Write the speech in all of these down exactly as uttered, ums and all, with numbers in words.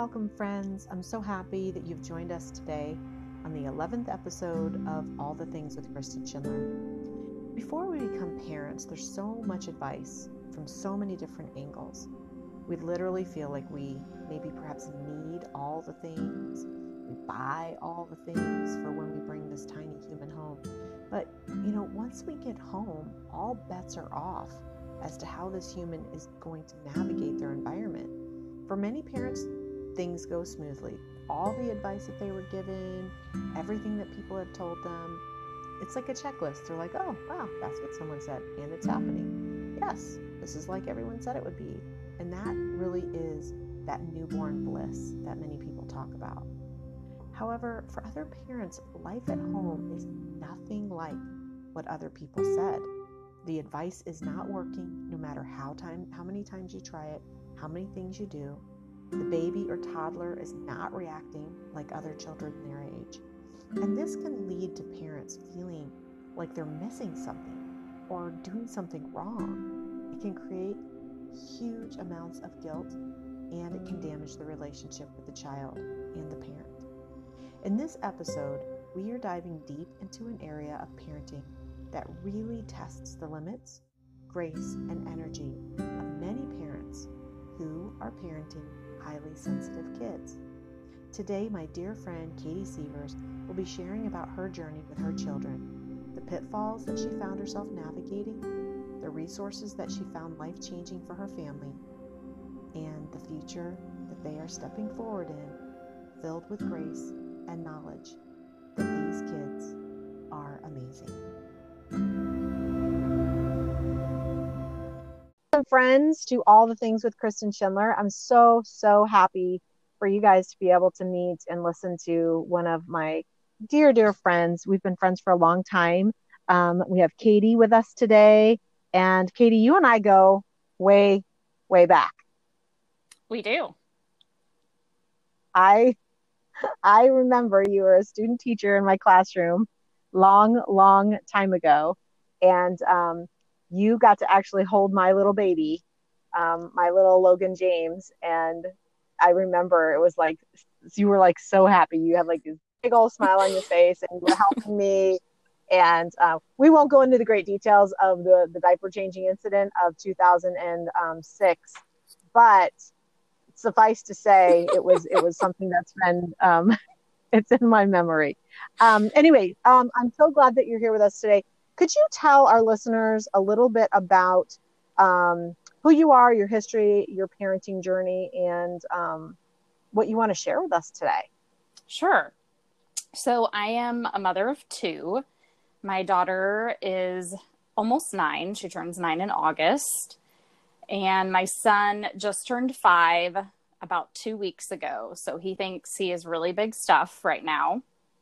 welcome, friends. I'm so happy that you've joined us today on the eleventh episode of All the Things with Kristen Schindler. Before we become parents, there's so much advice from so many different angles. We literally feel like we maybe perhaps need all the things. We buy all the things for when we bring this tiny human home. But, you know, once we get home, all bets are off as to how this human is going to navigate their environment. For many parents, things go smoothly. All the advice that they were given, everything that people have told them, it's like a checklist. They're like, oh, wow, that's what someone said, and it's happening. Yes, this is like everyone said it would be. And that really is that newborn bliss that many people talk about. However, for other parents, life at home is nothing like what other people said. The advice is not working no matter how time, how many times you try it, how many things you do. The baby or toddler is not reacting like other children their age. And this can lead to parents feeling like they're missing something or doing something wrong. It can create huge amounts of guilt, and it can damage the relationship with the child and the parent. In this episode, we are diving deep into an area of parenting that really tests the limits, grace, and energy of many parents who are parenting highly sensitive kids. Today, my dear friend Katie Sievers will be sharing about her journey with her children, the pitfalls that she found herself navigating, the resources that she found life-changing for her family, and the future that they are stepping forward in, filled with grace and knowledge that these kids are amazing. Friends, to All the Things with Kristen Schindler. I'm so, so happy for you guys to be able to meet and listen to one of my dear, dear friends. We've been friends for a long time. Um, we have Katie with us today. And Katie, you and I go way, way back. We do. I, I remember you were a student teacher in my classroom long, long time ago. And, um, you got to actually hold my little baby, um, my little Logan James. And I remember it was like, you were like so happy. You had like this big old smile on your face and you were helping me. And uh, we won't go into the great details of the, the diaper changing incident of two thousand six, but suffice to say, it was, it was something that's been, um, it's in my memory. Um, anyway, um, I'm so glad that you're here with us today. Could you tell our listeners a little bit about um, who you are, your history, your parenting journey, and um, what you want to share with us today? Sure. So I am a mother of two. My daughter is almost nine. She turns nine in August. And my son just turned five about two weeks ago. So he thinks he is really big stuff right now.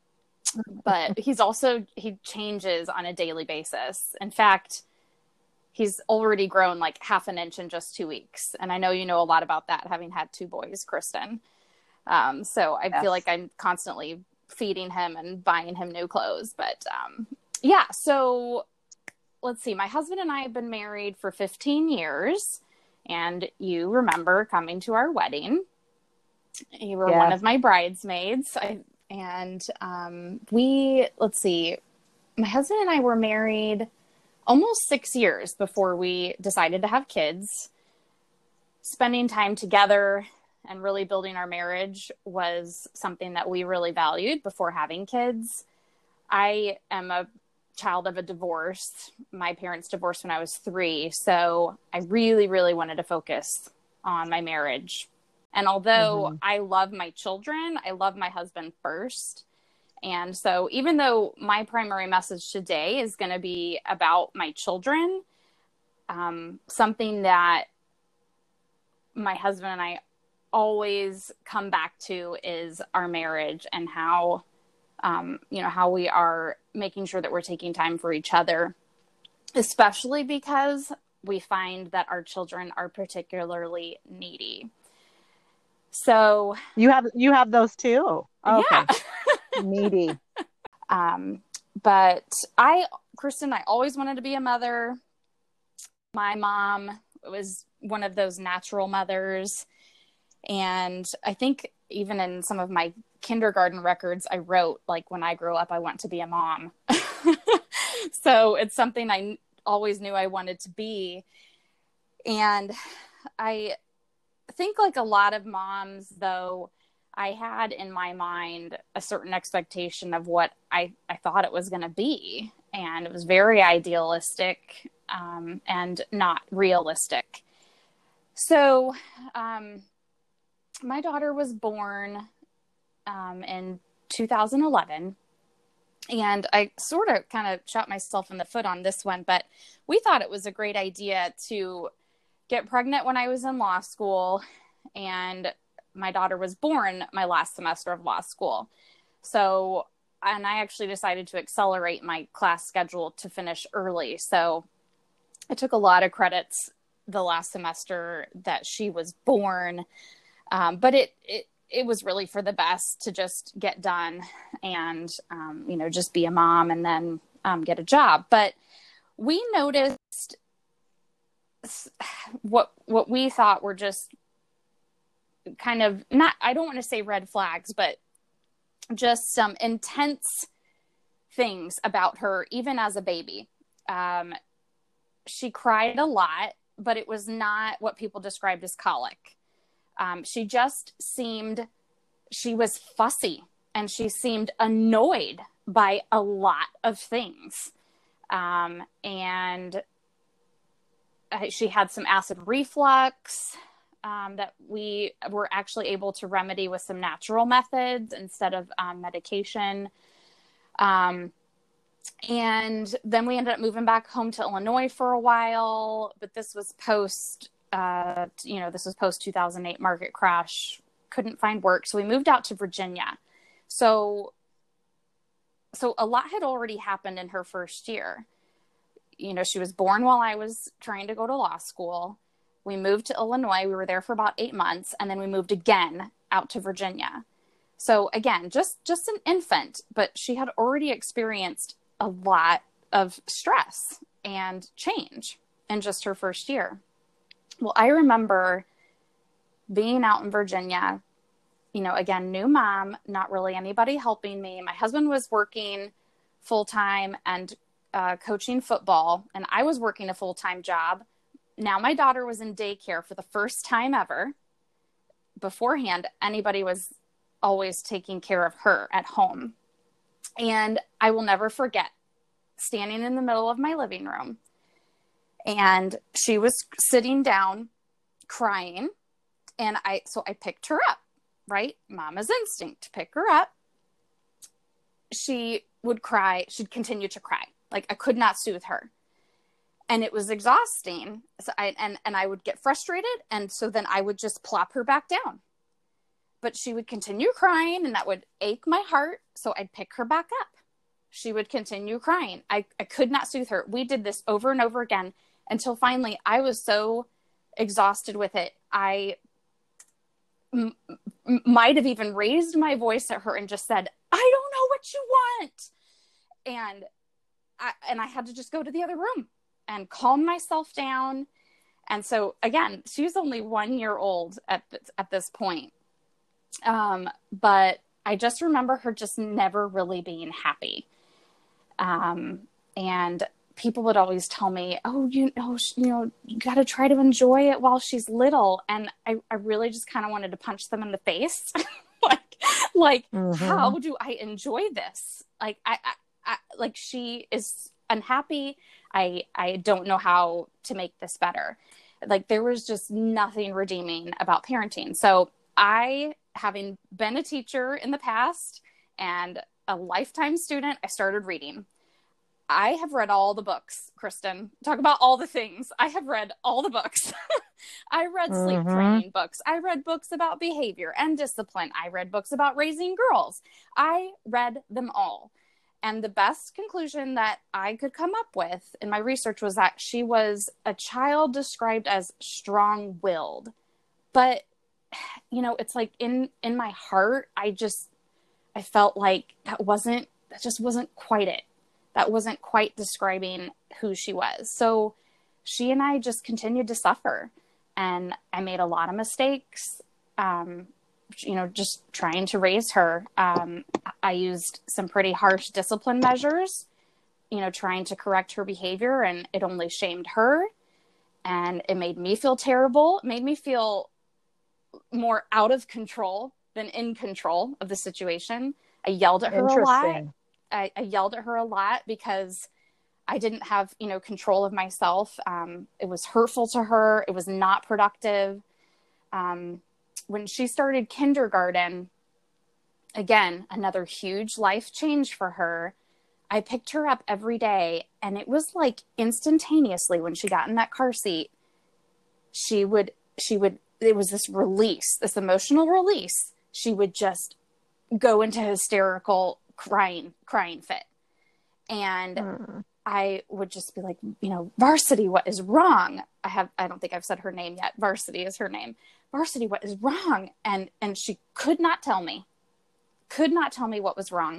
But he's also, he changes on a daily basis. In fact, he's already grown like half an inch in just two weeks. And I know you know a lot about that, having had two boys, Kristen. Um, so I yes. feel like I'm constantly feeding him and buying him new clothes. But um, yeah, so let's see. My husband and I have been married for fifteen years. And you remember coming to our wedding. You were yes. one of my bridesmaids. I And um, we, let's see, my husband and I were married almost six years before we decided to have kids. Spending time together and really building our marriage was something that we really valued before having kids. I am a child of a divorce. My parents divorced when I was three. So I really, really wanted to focus on my marriage. And although mm-hmm. I love my children, I love my husband first. And so even though my primary message today is going to be about my children, um, something that my husband and I always come back to is our marriage and how, um, you know, how we are making sure that we're taking time for each other, especially because we find that our children are particularly needy. So you have you have those too. Oh, yeah, okay. Needy. Um, but I, Kristen, I always wanted to be a mother. My mom was one of those natural mothers, And I think even in some of my kindergarten records, I wrote, like, when I grow up, I want to be a mom. So it's something I always knew I wanted to be. And I think, like a lot of moms, though, I had in my mind a certain expectation of what I, I thought it was going to be. And it was very idealistic um, and not realistic. So um, my daughter was born um, in two thousand eleven. And I sort of kind of shot myself in the foot on this one, but we thought it was a great idea to get pregnant when I was in law school, and my daughter was born my last semester of law school. So, and I actually decided to accelerate my class schedule to finish early. So I took a lot of credits the last semester that she was born. Um, but it, it, it was really for the best to just get done and, um, you know, just be a mom and then um, get a job. But we noticed what, what we thought were just kind of not, I don't want to say red flags, but just some intense things about her, even as a baby. Um, she cried a lot, but it was not what people described as colic. Um, she just seemed, she was fussy, and she seemed annoyed by a lot of things. Um, and uh, she had some acid reflux um, that we were actually able to remedy with some natural methods instead of um, medication. Um, and then we ended up moving back home to Illinois for a while, but this was post Uh, you know, this was post two thousand eight market crash, couldn't find work. So we moved out to Virginia. So, so a lot had already happened in her first year. You know, she was born while I was trying to go to law school. We moved to Illinois. We were there for about eight months. And then we moved again out to Virginia. So again, just, just an infant, but she had already experienced a lot of stress and change in just her first year. Well, I remember being out in Virginia, you know, again, new mom, not really anybody helping me. My husband was working full-time and uh, coaching football, and I was working a full-time job. Now my daughter was in daycare for the first time ever. Beforehand, anybody was always taking care of her at home. And I will never forget standing in the middle of my living room, and she was sitting down crying. And I, so I picked her up, right? Mama's instinct to pick her up. She would cry. She'd continue to cry. Like, I could not soothe her. And it was exhausting. So I, and, and I would get frustrated. And so then I would just plop her back down, but she would continue crying, and that would ache my heart. So I'd pick her back up. She would continue crying. I, I could not soothe her. We did this over and over again, until finally I was so exhausted with it. I m- m- might have even raised my voice at her and just said, "I don't know what you want." And I, and I had to just go to the other room and calm myself down. And so again, she was only one year old at this, at this point. Um, but I just remember her just never really being happy. Um, and people would always tell me, oh, you know, you know, you got to try to enjoy it while she's little. And I, I really just kind of wanted to punch them in the face. like, like, mm-hmm. How do I enjoy this? Like, I, I, I, like she is unhappy. I, I don't know how to make this better. Like, there was just nothing redeeming about parenting. So I, having been a teacher in the past and a lifetime student, I started reading. I have read all the books, Kristen. Talk about all the things. I have read all the books. I read mm-hmm. sleep training books. I read books about behavior and discipline. I read books about raising girls. I read them all. And the best conclusion that I could come up with in my research was that she was a child described as strong-willed. But, you know, it's like in, in my heart, I just, I felt like that wasn't, that just wasn't quite it. That wasn't quite describing who she was. So she and I just continued to suffer. And I made a lot of mistakes. um, you know, just trying to raise her. Um, I used some pretty harsh discipline measures, you know, trying to correct her behavior, and it only shamed her, and it made me feel terrible. It made me feel more out of control than in control of the situation. I yelled at her a lot. I, I yelled at her a lot because I didn't have, you know, control of myself. Um, it was hurtful to her. It was not productive. Um, when she started kindergarten, again, another huge life change for her. I picked her up every day, and it was like instantaneously when she got in that car seat, she would, she would, it was this release, this emotional release. She would just go into hysterical crying, crying fit. And mm. I would just be like, you know, Varsity, what is wrong? I have, I don't think I've said her name yet. Varsity is her name. Varsity, what is wrong? And, and she could not tell me, could not tell me what was wrong.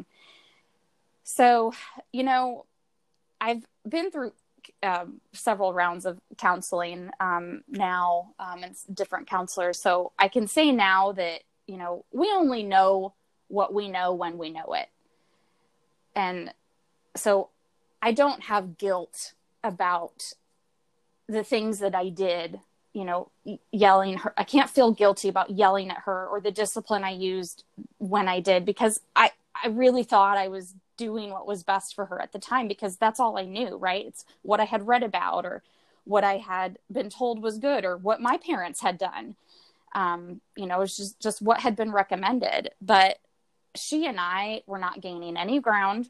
So, you know, I've been through um, several rounds of counseling um, now um, and different counselors. So I can say now that, you know, we only know what we know when we know it. And so I don't have guilt about the things that I did, you know, yelling her. I can't feel guilty about yelling at her or the discipline I used when I did, because I, I really thought I was doing what was best for her at the time, because that's all I knew, right? It's what I had read about, or what I had been told was good, or what my parents had done. Um, you know, it was just, just what had been recommended. But she and I were not gaining any ground.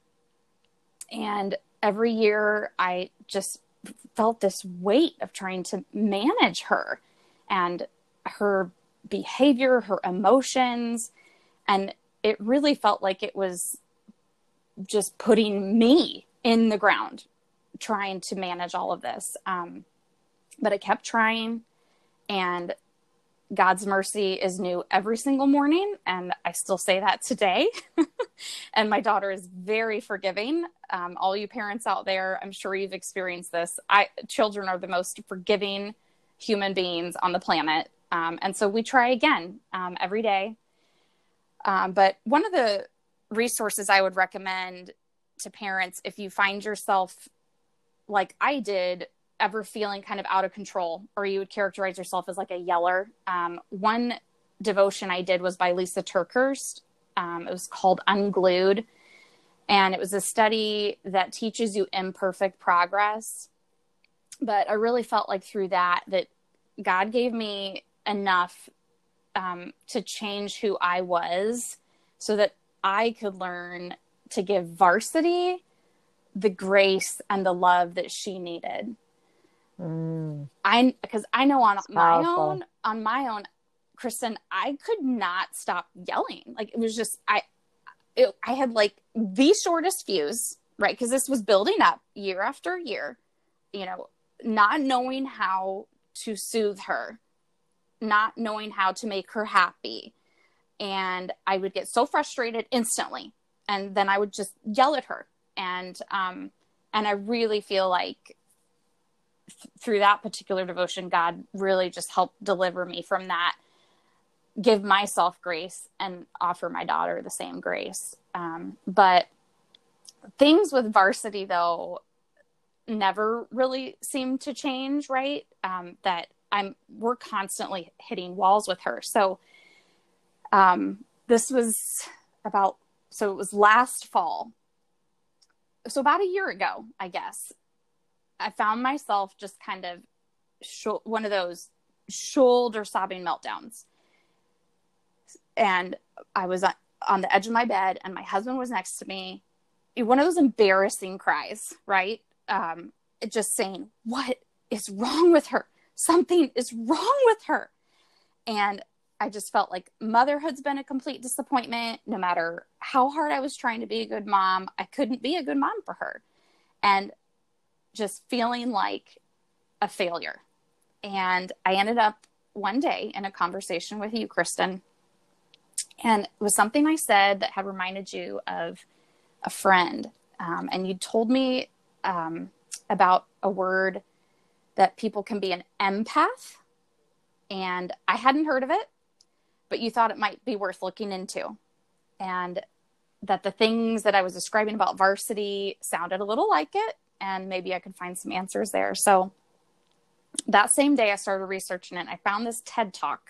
And every year I just felt this weight of trying to manage her and her behavior, her emotions. And it really felt like it was just putting me in the ground, trying to manage all of this. Um, but I kept trying, and God's mercy is new every single morning. And I still say that today. And my daughter is very forgiving. Um, all you parents out there, I'm sure you've experienced this. I, children are the most forgiving human beings on the planet. Um, and so we try again um, every day. Um, but one of the resources I would recommend to parents, if you find yourself like I did, ever feeling kind of out of control, or you would characterize yourself as like a yeller. Um, one devotion I did was by Lisa TerKeurst. Um, it was called Unglued. And it was a study that teaches you imperfect progress. But I really felt like through that, that God gave me enough um, to change who I was, so that I could learn to give Varsity the grace and the love that she needed. Mm. I, because I know on That's my powerful. own, on my own, Kristen, I could not stop yelling. Like, it was just, I, it, I had like the shortest fuse, right? Because this was building up year after year, you know, not knowing how to soothe her, not knowing how to make her happy. And I would get so frustrated instantly. And then I would just yell at her. And, um, and I really feel like th- through that particular devotion, God really just helped deliver me from that, give myself grace, and offer my daughter the same grace. Um, but things with Varsity, though, never really seem to change, right? Um, that I'm, we're constantly hitting walls with her. So, um, this was about, so it was last fall. So about a year ago, I guess, I found myself just kind of sh- one of those shoulder sobbing meltdowns. And I was on the edge of my bed, and my husband was next to me. One of those embarrassing cries, right? Um, just saying, what is wrong with her? Something is wrong with her. And I just felt like motherhood's been a complete disappointment. No matter how hard I was trying to be a good mom, I couldn't be a good mom for her. And just feeling like a failure. And I ended up one day in a conversation with you, Kristen. And it was something I said that had reminded you of a friend. Um, and you told me um, about a word that people can be an empath. And I hadn't heard of it. but you thought it might be worth looking into. And that the things that I was describing about varsity sounded a little like it, and maybe I could find some answers there. So that same day I started researching it. I found this TED Talk,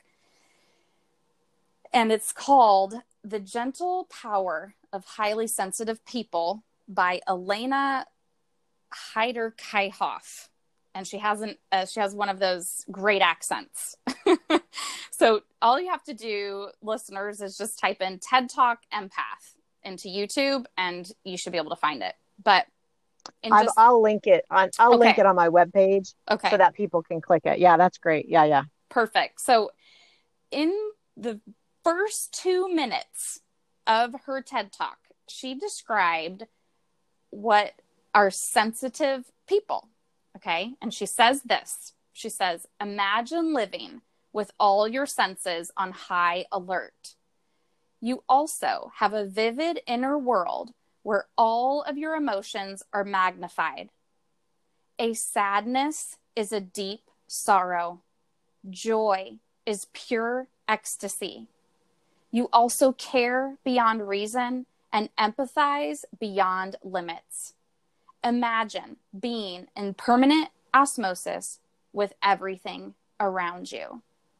and it's called The Gentle Power of Highly Sensitive People by Elena Heider-Kaihoff. And she has an, uh, she has one of those great accents. So all you have to do, listeners, is just type in TED Talk Empath into YouTube, and you should be able to find it. But just... I'll link it on. I'll okay. link it on my webpage, okay, so that people can click it. Yeah, that's great. Yeah, yeah, perfect. So in the first two minutes of her TED Talk, she described what are sensitive people. Okay, and she says this. She says, "Imagine living with all your senses on high alert. You also have a vivid inner world where all of your emotions are magnified. A sadness is a deep sorrow. Joy is pure ecstasy. You also care beyond reason and empathize beyond limits. Imagine being in permanent osmosis with everything around you."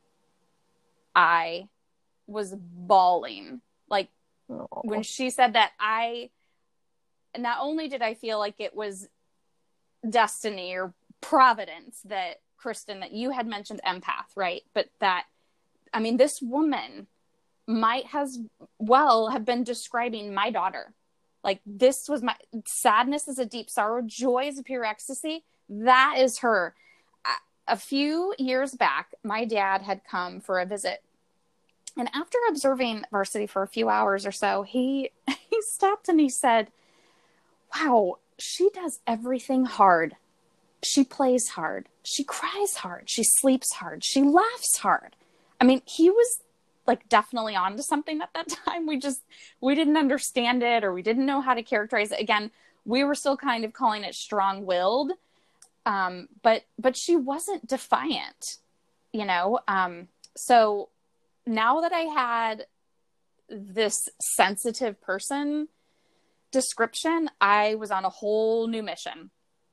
I was bawling. Like, Aww. When she said that, I, not only did I feel like it was destiny or providence that, Kristen, that you had mentioned empath, right? But that, I mean, this woman might as well have been describing my daughter. Like, this was my, sadness is a deep sorrow, joy is a pure ecstasy. That is her. A few years back, my dad had come for a visit. And after observing varsity for a few hours or so, he he stopped and he said, "Wow, she does everything hard. She plays hard. She cries hard. She sleeps hard. She laughs hard." I mean, he was like definitely onto something at that time. We just, we didn't understand it, or we didn't know how to characterize it. Again, we were still kind of calling it strong-willed. Um, but, but she wasn't defiant, you know? Um, so now that I had this sensitive person description, I was on a whole new mission.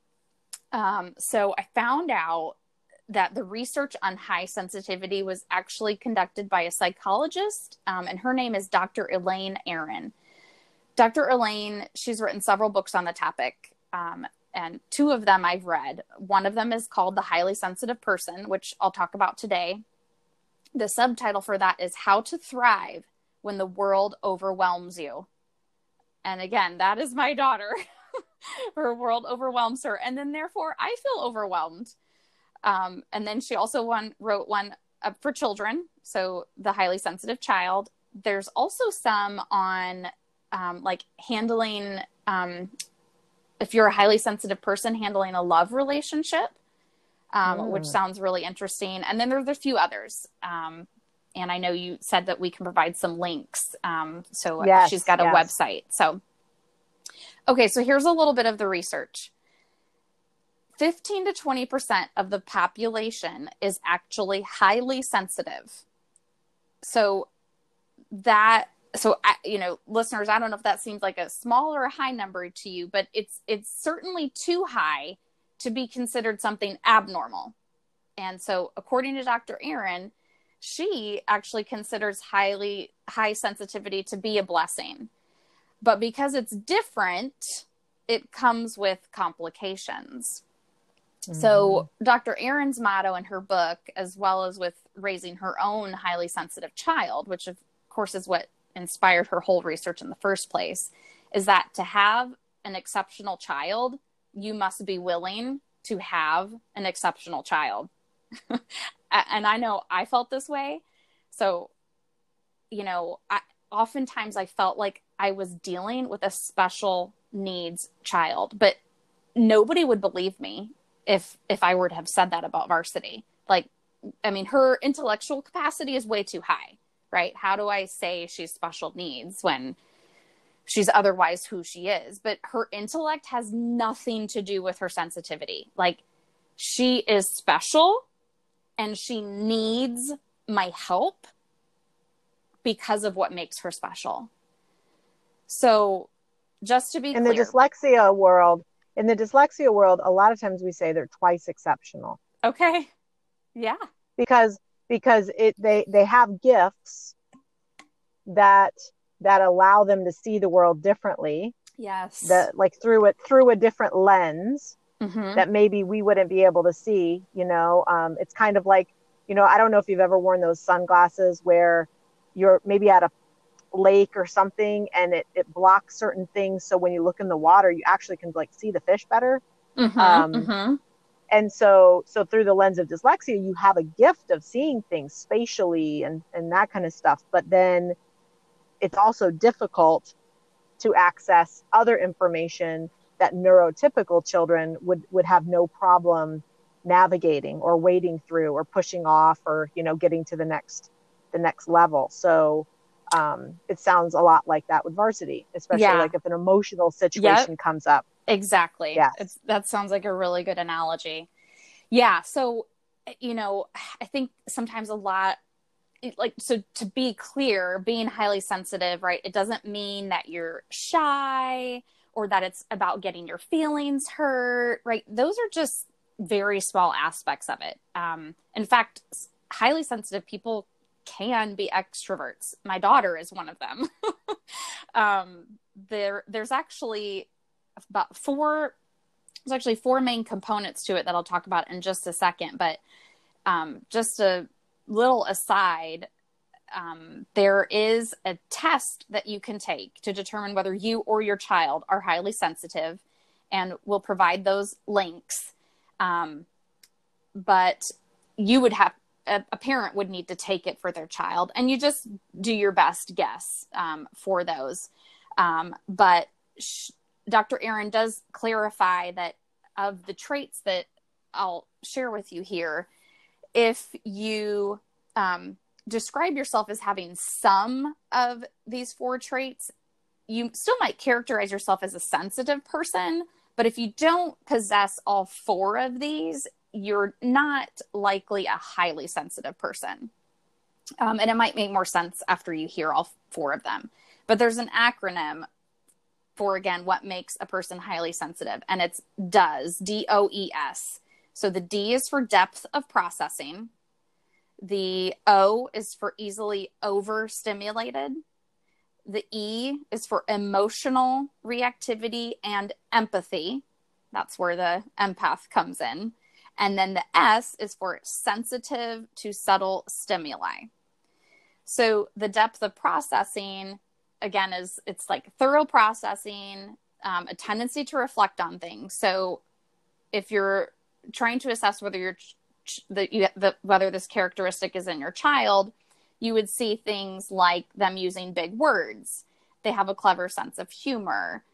Um, so I found out that the research on high sensitivity was actually conducted by a psychologist, um, and her name is Doctor Elaine Aron. Doctor Elaine, she's written several books on the topic, um, and two of them I've read. One of them is called The Highly Sensitive Person, which I'll talk about today. The subtitle for that is How to Thrive When the World Overwhelms You. And again, that is my daughter. Her world overwhelms her, and then therefore I feel overwhelmed. Um, and then she also one, wrote one uh, for children, so The Highly Sensitive Child. There's also some on um, like handling, um, if you're a highly sensitive person, handling a love relationship, um, mm. which sounds really interesting. And then there's a few others. Um, and I know you said that we can provide some links. Um, so yes, she's got a yes. website. So, okay, so here's a little bit of the research. fifteen to twenty percent of the population is actually highly sensitive. So that, so, I, you know, listeners, I don't know if that seems like a small or a high number to you, but it's, it's certainly too high to be considered something abnormal. And so according to Doctor Aron, she actually considers highly high sensitivity to be a blessing. But because it's different, it comes with complications. Mm-hmm. So Doctor Aron's motto in her book, as well as with raising her own highly sensitive child, which of course is what inspired her whole research in the first place, is that to have an exceptional child, you must be willing to have an exceptional child. And I know I felt this way. So, you know, I, oftentimes I felt like I was dealing with a special needs child, but nobody would believe me if, if I were to have said that about Varsity. Like, I mean, her intellectual capacity is way too high, right? How do I say she's special needs when she's otherwise who she is? But her intellect has nothing to do with her sensitivity. Like, she is special and she needs my help, because of what makes her special. So just to be in clear. the dyslexia world, in the dyslexia world, a lot of times we say they're twice exceptional. Okay. Yeah. Because because it they they have gifts that that allow them to see the world differently. Yes. That like through it through a different lens Mm-hmm. that maybe we wouldn't be able to see, you know. Um, it's kind of like, you know, I don't know if you've ever worn those sunglasses where you're maybe at a lake or something and it, it blocks certain things. So when you look in the water, you actually can like see the fish better. Mm-hmm. Um, Mm-hmm. and so, so through the lens of dyslexia, you have a gift of seeing things spatially and, and that kind of stuff. But then it's also difficult to access other information that neurotypical children would, would have no problem navigating or wading through or pushing off or, you know, getting to the next, the next level. So um, it sounds a lot like that with varsity, especially Yeah. like if an emotional situation Yep. comes up. Exactly. Yes. It's, that sounds like a really good analogy. Yeah. So, you know, I think sometimes a lot, like, so to be clear, being highly sensitive, right? It doesn't mean that you're shy or that it's about getting your feelings hurt, right? Those are just very small aspects of it. Um, in fact, highly sensitive people can be extroverts. My daughter is one of them. um, there, there's actually about four, there's actually four main components to it that I'll talk about in just a second. But um, just a little aside, um, there is a test that you can take to determine whether you or your child are highly sensitive, and we'll provide those links. Um, but you would have, a, a parent would need to take it for their child, and you just do your best guess um, for those. Um, but sh- Doctor Aaron does clarify that of the traits that I'll share with you here, if you um, describe yourself as having some of these four traits, you still might characterize yourself as a sensitive person. But if you don't possess all four of these, you're not likely a highly sensitive person. Um, and it might make more sense after you hear all four of them. But there's an acronym for, again, what makes a person highly sensitive. And it's DOES, D O E S. So the D is for depth of processing. The O is for easily overstimulated. The E is for emotional reactivity and empathy. That's where the empath comes in. And then the S is for sensitive to subtle stimuli. So the depth of processing, again, is it's like thorough processing, um, a tendency to reflect on things. So if you're trying to assess whether you're the, you, the whether this characteristic is in your child, you would see things like them using big words. They have a clever sense of humor.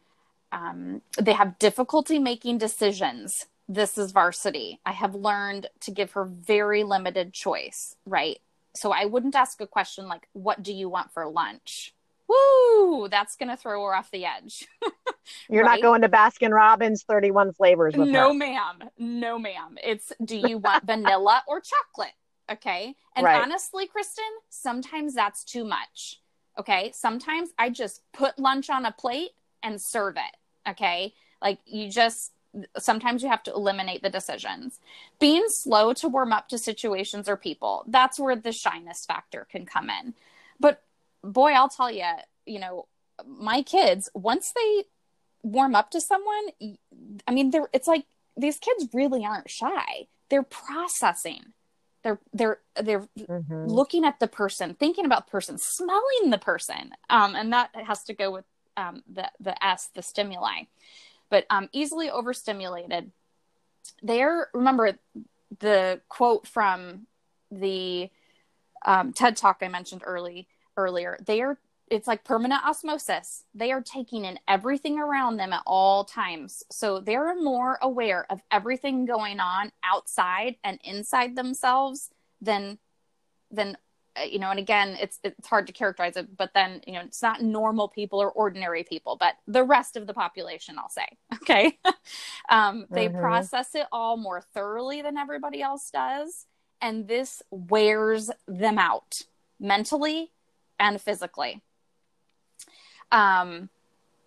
Um, they have difficulty making decisions. This is varsity. I have learned to give her very limited choice, right? So I wouldn't ask a question like, what do you want for lunch? Woo, that's going to throw her off the edge. You're right? not going to Baskin Robbins thirty-one flavors with No, her. ma'am. No, ma'am. It's, do you want vanilla or chocolate? Okay. And Right. honestly, Kristen, sometimes that's too much. Okay. Sometimes I just put lunch on a plate and serve it. Okay. Like you just, sometimes you have to eliminate the decisions. Being slow to warm up to situations or people, that's where the shyness factor can come in. But boy, I'll tell you, you know, my kids, once they warm up to someone, I mean, they're, it's like these kids really aren't shy. They're processing. They're, they're, they're Mm-hmm. looking at the person, thinking about the person, smelling the person. Um, and that has to go with um, the, the S, the stimuli. But um, easily overstimulated. They're, remember the quote from the um, TED Talk I mentioned early earlier. They are, it's like permanent osmosis. They are taking in everything around them at all times. So they're more aware of everything going on outside and inside themselves than, than, you know, and again, it's, it's hard to characterize it, but then, you know, it's not normal people or ordinary people, but the rest of the population, I'll say, okay. um, they Mm-hmm. process it all more thoroughly than everybody else does. And this wears them out mentally, and physically. Um,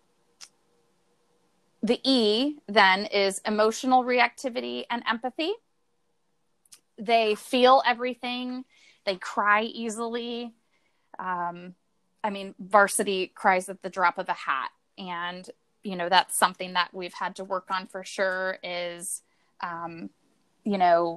the E then is emotional reactivity and empathy. They feel everything. They cry easily. Um, I mean, Varsity cries at the drop of a hat. And, you know, that's something that we've had to work on for sure is, um, you know,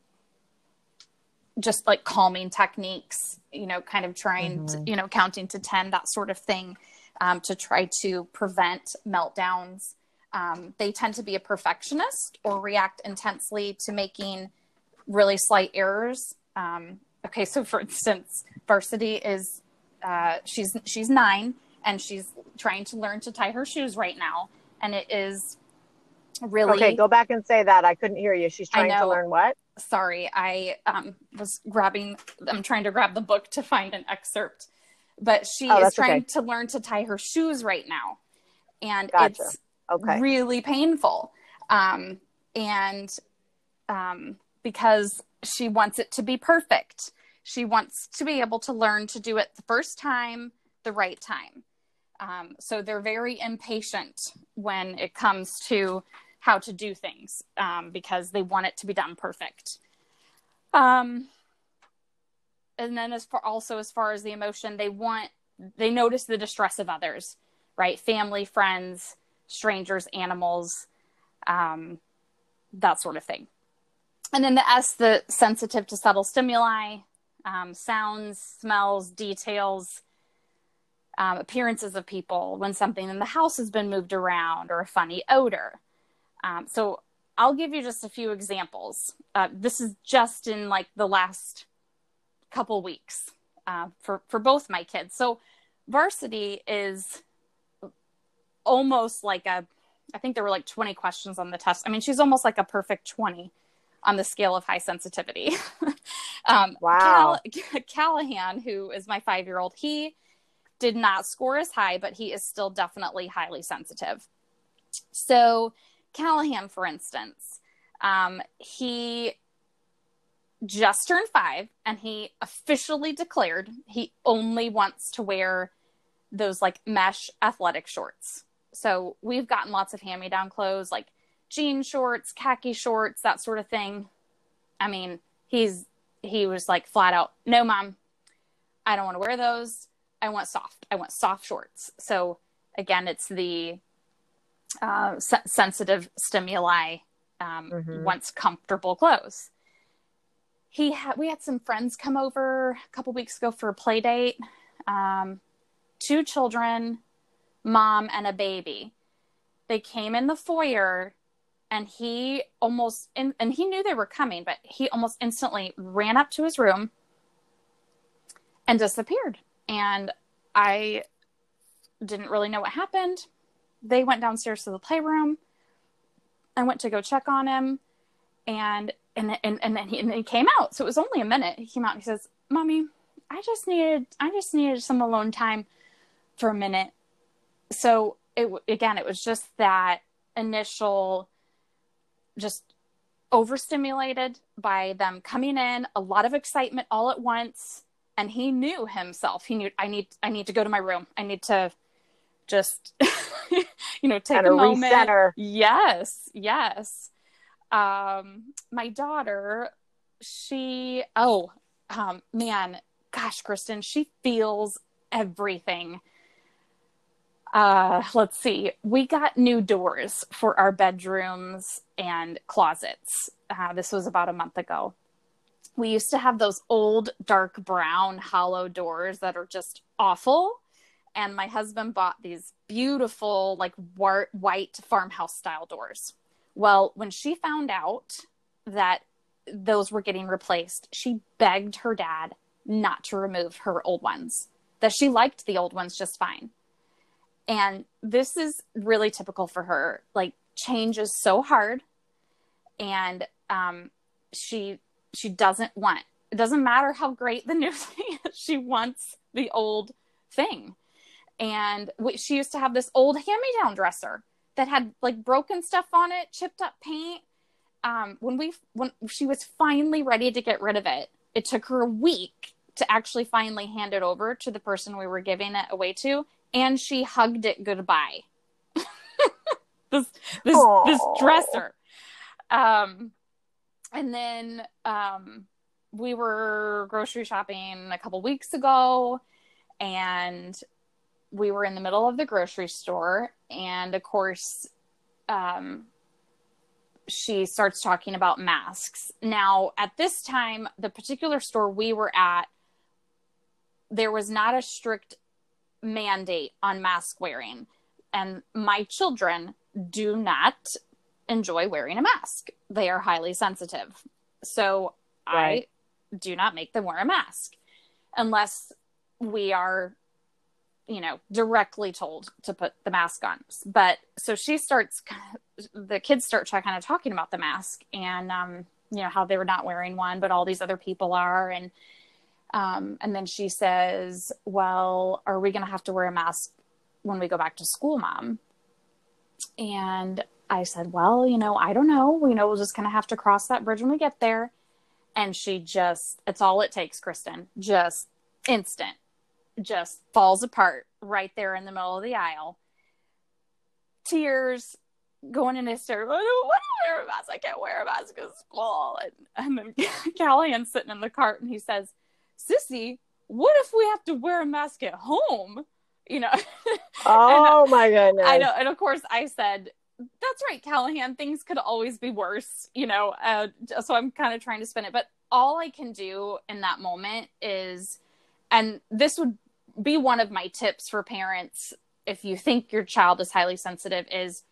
just like calming techniques, you know, kind of trying, mm-hmm. to, you know, counting to ten, that sort of thing, um, to try to prevent meltdowns. Um, they tend to be a perfectionist or react intensely to making really slight errors. Um, okay. So for instance, Varsity is, uh, she's, she's nine and she's trying to learn to tie her shoes right now. And it is really, okay. Go back and say that. I couldn't hear you. She's trying to learn what? Sorry. I, um, was grabbing, I'm trying to grab the book to find an excerpt, but she oh, is trying okay. to learn to tie her shoes right now. And gotcha. It's okay. really painful. Um, and, um, because she wants it to be perfect. She wants to be able to learn to do it the first time, the right time. Um, so they're very impatient when it comes to how to do things, um, because they want it to be done perfect. Um, and then as far, also as far as the emotion, they want, they notice the distress of others, right? Family, friends, strangers, animals, um, that sort of thing. And then the S, the sensitive to subtle stimuli, um, sounds, smells, details, um, appearances of people, when something in the house has been moved around or a funny odor. Um, so I'll give you just a few examples. Uh, this is just in like the last couple weeks uh, for, for both my kids. So Varsity is almost like a, I think there were like twenty questions on the test. I mean, she's almost like a perfect twenty on the scale of high sensitivity. um, wow. Cal- Callahan, who is my five-year-old, he did not score as high, but he is still definitely highly sensitive. So Callahan, for instance, um, he just turned five and he officially declared he only wants to wear those like mesh athletic shorts. So we've gotten lots of hand-me-down clothes like jean shorts, khaki shorts, that sort of thing. I mean, he's, he was like flat out, no, Mom, I don't want to wear those. I want soft. I want soft shorts. So again, it's the uh, se- sensitive stimuli, um, mm-hmm. wants comfortable clothes. He had, we had some friends come over a couple weeks ago for a play date. Um, two children, mom and a baby. They came in the foyer and he almost, in, and he knew they were coming, but he almost instantly ran up to his room and disappeared. And I didn't really know what happened. They went downstairs to the playroom. I went to go check on him, and and and and then he, and he came out. So it was only a minute. He came out and he says, "Mommy, I just needed I just needed some alone time for a minute." So it again, it was just that initial, just overstimulated by them coming in, a lot of excitement all at once. And he knew himself. He knew, I need, I need to go to my room. I need to just, you know, take and a, a moment. Recenter. Yes. Yes. Um, my daughter, she, oh, um, man, gosh, Kristen, she feels everything. Uh, let's see. We got new doors for our bedrooms and closets. Uh, this was about a month ago. We used to have those old dark brown hollow doors that are just awful. And my husband bought these beautiful, like white farmhouse style doors. Well, when she found out that those were getting replaced, she begged her dad not to remove her old ones, that she liked the old ones just fine. And this is really typical for her. Like, change is so hard. And um, she... She doesn't want, it doesn't matter how great the new thing is. She wants the old thing. And we, she used to have this old hand-me-down dresser that had like broken stuff on it, chipped up paint. Um, when we, when she was finally ready to get rid of it, it took her a week to actually finally hand it over to the person we were giving it away to. And she hugged it goodbye. this, this, Aww. this dresser. Um, and then, um, we were grocery shopping a couple weeks ago, and we were in the middle of the grocery store. And of course, um, she starts talking about masks. Now, at this time, the particular store we were at, there was not a strict mandate on mask wearing. And my children do not enjoy wearing a mask. They are highly sensitive. So Right. I do not make them wear a mask unless we are, you know, directly told to put the mask on. But so she starts, the kids start kind of talking about the mask and, um, you know, how they were not wearing one, but all these other people are. And, um, and then she says, well, are we going to have to wear a mask when we go back to school, Mom? And I said, well, you know, I don't know. You know, we'll just kind of have to cross that bridge when we get there. And she just, it's all it takes, Kristen, just instant, just falls apart right there in the middle of the aisle. Tears, going into hysterical. I don't want to wear a mask. I can't wear a mask at school. And, and then Callahan's sitting in the cart and he says, Sissy, what if we have to wear a mask at home? You know? Oh and, my goodness. I know. And of course I said, that's right, Callahan, things could always be worse, you know? Uh, so I'm kind of trying to spin it, but all I can do in that moment is, and this would be one of my tips for parents if you think your child is highly sensitive, is,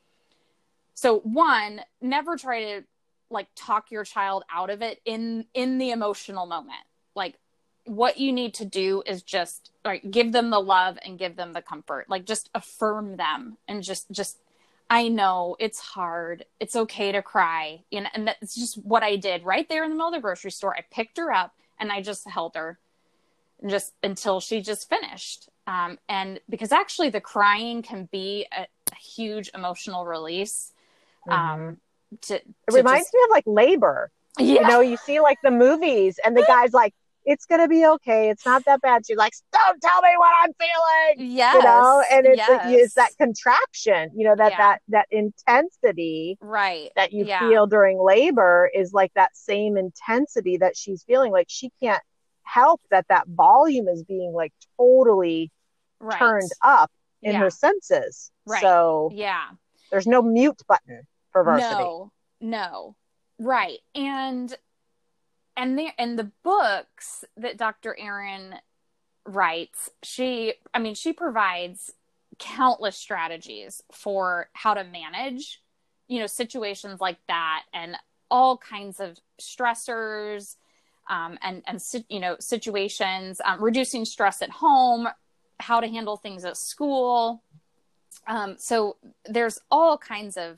so one, never try to like talk your child out of it in, in the emotional moment. Like, what you need to do is just like give them the love and give them the comfort, like just affirm them and just, just, I know it's hard. It's okay to cry. You know, and that's just what I did right there in the middle of the grocery store. I picked her up and I just held her just until she just finished. Um, and because actually the crying can be a, a huge emotional release. Um, Mm-hmm. to, It to reminds just, me of like labor. yeah. You know, you see like the movies and the guy's like, it's going to be okay. It's not that bad. She's like, don't tell me what I'm feeling. Yes. You know, and it's, yes. it's that contraction, you know, that, Yeah. that, that intensity right. that you yeah. feel during labor is like that same intensity that she's feeling. Like she can't help that that volume is being like totally right. turned up in yeah. her senses. Right. So yeah. there's no mute button for Varsity. No, no. Right. And, and there, and the books that Doctor Erin writes, she, I mean, she provides countless strategies for how to manage, you know, situations like that and all kinds of stressors, um, and, and, you know, situations, um, reducing stress at home, how to handle things at school. Um, so there's all kinds of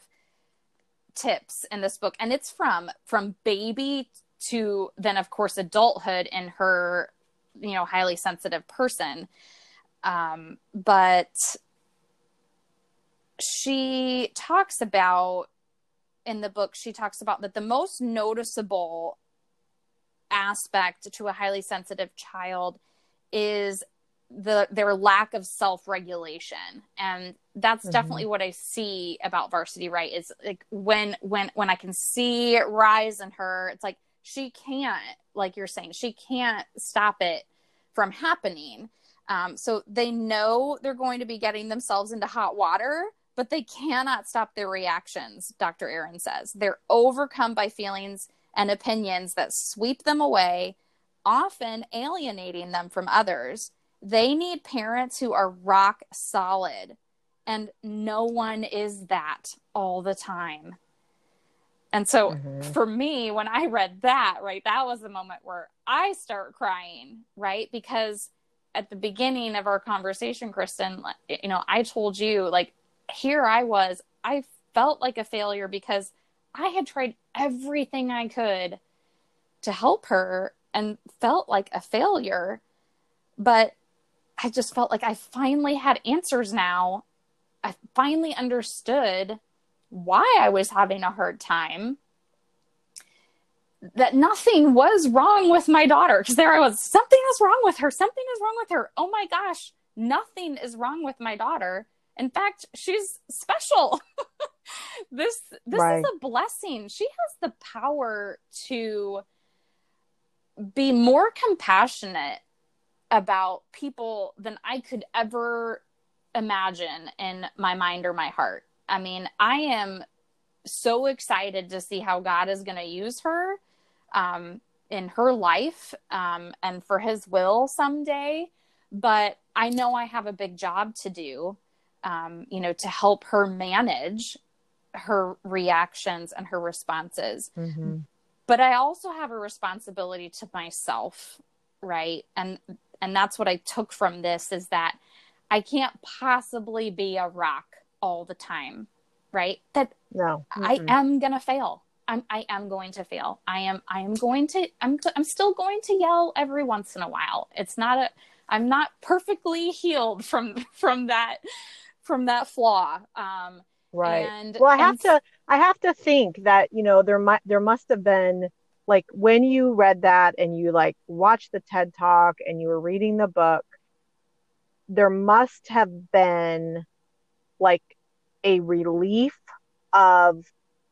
tips in this book, and it's from, from baby to then of course adulthood in her, you know, highly sensitive person. Um, but she talks about in the book, she talks about that the most noticeable aspect to a highly sensitive child is the their lack of self-regulation. And that's mm-hmm. definitely what I see about Varsity, right? Is like when when when I can see it rise in her, it's like she can't, like you're saying, she can't stop it from happening. Um, so they know they're going to be getting themselves into hot water, but they cannot stop their reactions, Doctor Erin says. They're overcome by feelings and opinions that sweep them away, often alienating them from others. They need parents who are rock solid, and no one is that all the time. And so mm-hmm. for me, when I read that, right, that was the moment where I start crying, right? Because at the beginning of our conversation, Kristen, you know, I told you, like, here I was, I felt like a failure because I had tried everything I could to help her and felt like a failure. But I just felt like I finally had answers now. I finally understood why I was having a hard time. that nothing was wrong with my daughter. Because there I was, something is wrong with her. Something is wrong with her. Oh my gosh, nothing is wrong with my daughter. In fact, she's special. this this Right. is a blessing. She has the power to be more compassionate about people than I could ever imagine in my mind or my heart. I mean, I am so excited to see how God is going to use her um, in her life um, and for his will someday. But I know I have a big job to do, um, you know, to help her manage her reactions and her responses. Mm-hmm. But I also have a responsibility to myself, right? And and that's what I took from this, is that I can't possibly be a rock all the time, right? That No. I Mm-mm. am going to fail. I'm, I am going to fail. I am, I am going to, I'm, I'm still going to yell every once in a while. It's not a, I'm not perfectly healed from, from that, from that flaw. Um, Right. and, Well, I have and, to I have to think that, you know, there might there must have been, like, when you read that and you like watched the TED Talk and you were reading the book, there must have been like a relief of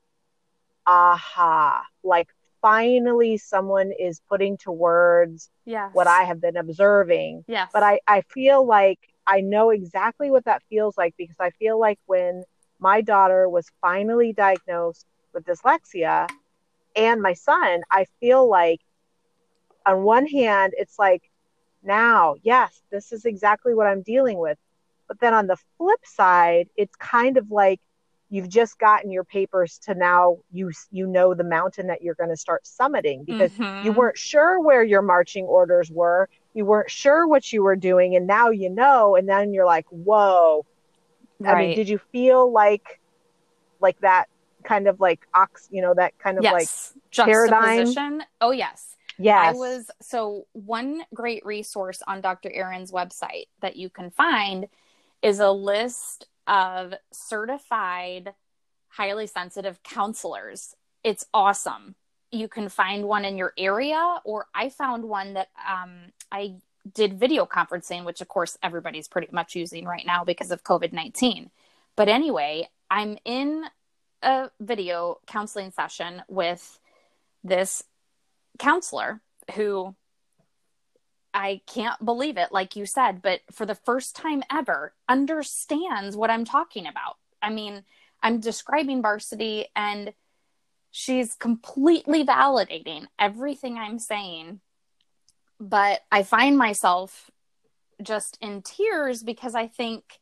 aha, like finally someone is putting to words yes, what I have been observing. yes, But I, I feel like I know exactly what that feels like, because I feel like when my daughter was finally diagnosed with dyslexia, and my son, I feel like on one hand, it's like, now, yes, this is exactly what I'm dealing with. But then on the flip side, it's kind of like you've just gotten your papers to now you you know the mountain that you're going to start summiting, because mm-hmm. you weren't sure where your marching orders were. You weren't sure what you were doing. And now you know. And then you're like, whoa. Right. I mean, did you feel like like that kind of like ox, you know, that kind of yes. like juxtaposition? paradigm? Oh, yes. Yes. I was, so one great resource on Doctor Aaron's website that you can find is a list of certified highly sensitive counselors. It's awesome. You can find one in your area, or I found one that um, I did video conferencing, which of course everybody's pretty much using right now because of COVID nineteen. But anyway, I'm in a video counseling session with this counselor who, I can't believe it, like you said, but for the first time ever, understands what I'm talking about. I mean, I'm describing Varsity and she's completely validating everything I'm saying. But I find myself just in tears because I think,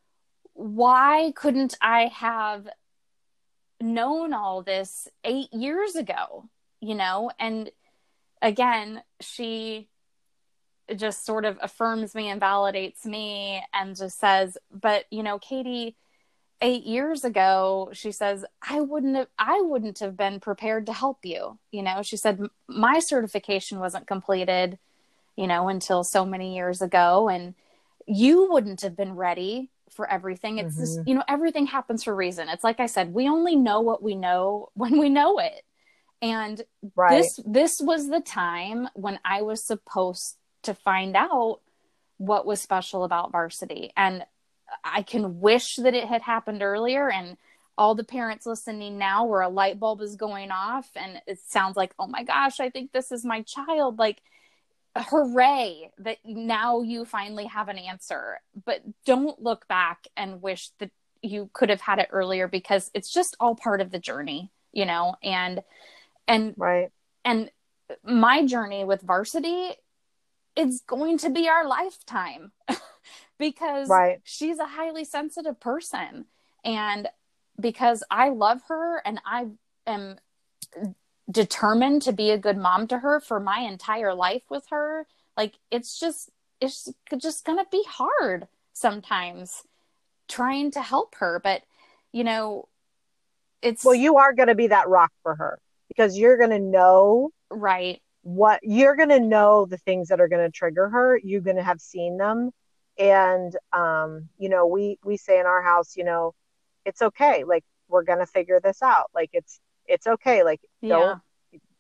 why couldn't I have known all this eight years ago? You know, and again, she just sort of affirms me and validates me and just says, but, you know, Katie, eight years ago, she says, I wouldn't have, I wouldn't have been prepared to help you. You know, she said, my certification wasn't completed, you know, until so many years ago. And you wouldn't have been ready for everything. It's Mm-hmm. just, you know, everything happens for a reason. It's like I said, we only know what we know when we know it. And Right. this, this was the time when I was supposed to find out what was special about Varsity. And I can wish that it had happened earlier, and all the parents listening now where a light bulb is going off and it sounds like, oh my gosh, I think this is my child. Like, hooray that now you finally have an answer. But don't look back and wish that you could have had it earlier, because it's just all part of the journey, you know, and, and, Right. and my journey with Varsity, it's going to be our lifetime because Right. she's a highly sensitive person. And because I love her and I am determined to be a good mom to her for my entire life with her, like, it's just, it's just going to be hard sometimes trying to help her. But, you know, it's, Well, you are going to be that rock for her, because you're going to know right. what you're going to know, the things that are going to trigger her. You're going to have seen them. And, um, you know, we, we say in our house, you know, it's okay. Like, we're going to figure this out. Like, it's, it's okay. Like, Yeah. don't,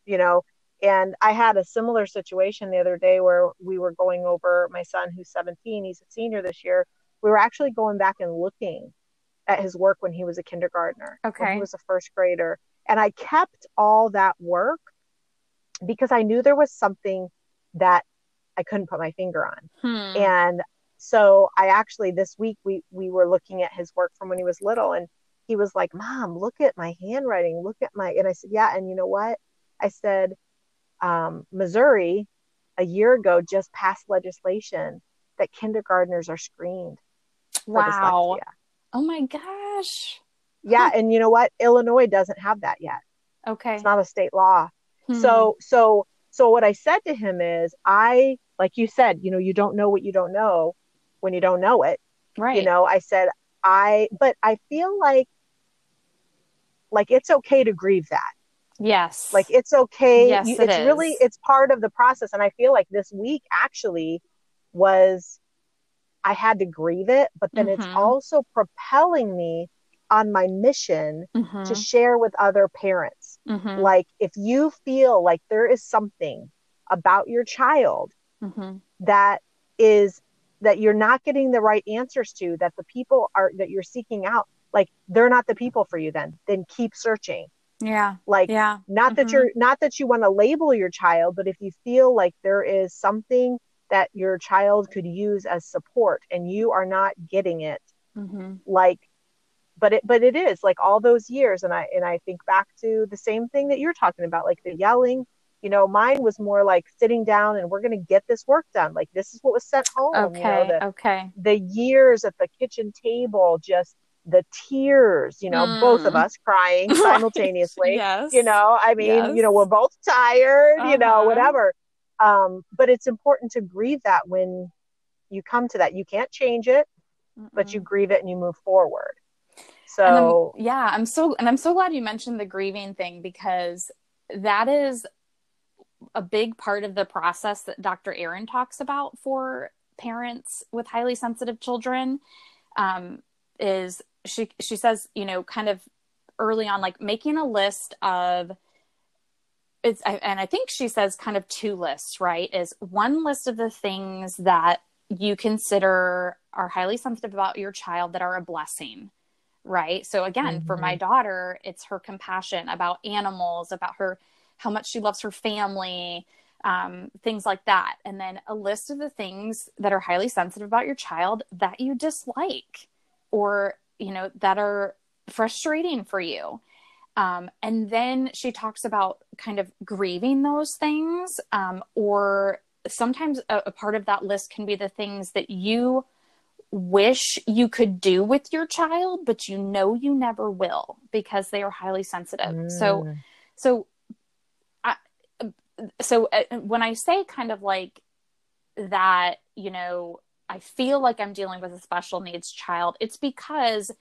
you know. And I had a similar situation the other day where we were going over my son, who's seventeen, he's a senior this year. We were actually going back and looking at his work when he was a kindergartner, Okay. when he was a first grader. And I kept all that work because I knew there was something that I couldn't put my finger on. Hmm. And so I actually, this week, we, we were looking at his work from when he was little, and he was like, Mom, look at my handwriting. Look at my, and I said, yeah. And you know what? I said, um, Missouri a year ago just passed legislation that kindergartners are screened for Wow. dyslexia. Oh my gosh. Yeah. Huh. And you know what? Illinois doesn't have that yet. Okay. It's not a state law. Hmm. So, so, so what I said to him is, I, like you said, you know, you don't know what you don't know when you don't know it. Right. You know, I said, I, but I feel like, like it's okay to grieve that. Yes. Like it's okay. Yes, You, it it's is. really, it's part of the process. And I feel like this week actually was, I had to grieve it, but then it's Mhm. also propelling me on my mission Mhm. to share with other parents. Mhm. Like if you feel like there is something about your child Mhm. that is, that you're not getting the right answers to, that the people are, that you're seeking out, like they're not the people for you, then, then keep searching. Yeah. Like, Yeah. not that Mhm. you're, not that you want to label your child, but if you feel like there is something that your child could use as support and you are not getting it, Mhm. like, but it, but it is like all those years. And I, and I think back to the same thing that you're talking about, like the yelling, you know, mine was more like sitting down and we're going to get this work done. Like, this is what was sent home, you know, Okay. the, Okay. the years at the kitchen table, just the tears, you know, both of Mm. us crying Right. simultaneously, Yes. you know, I mean, Yes. you know, we're both tired, you know, Uh-huh. whatever. Um, but it's important to grieve that when you come to that. You can't change it, but you Mm-mm. grieve it and you move forward. And I'm, So yeah, I'm so, and I'm so glad you mentioned the grieving thing, because that is a big part of the process that Doctor Aaron talks about for parents with highly sensitive children. Um, is she, she says, you know, kind of early on, like making a list of, it's, and I think she says kind of two lists, right? Is one list of the things that you consider are highly sensitive about your child that are a blessing, right? So again, mm-hmm. for my daughter, it's her compassion about animals, about her, how much she loves her family, um, things like that. And then a list of the things that are highly sensitive about your child that you dislike, or, you know, that are frustrating for you. Um, and then she talks about kind of grieving those things, um, or sometimes a, a part of that list can be the things that you wish you could do with your child, but you know you never will because they are highly sensitive. Mm. So, so, I, so uh, when I say kind of like that, you know, I feel like I'm dealing with a special needs child, it's because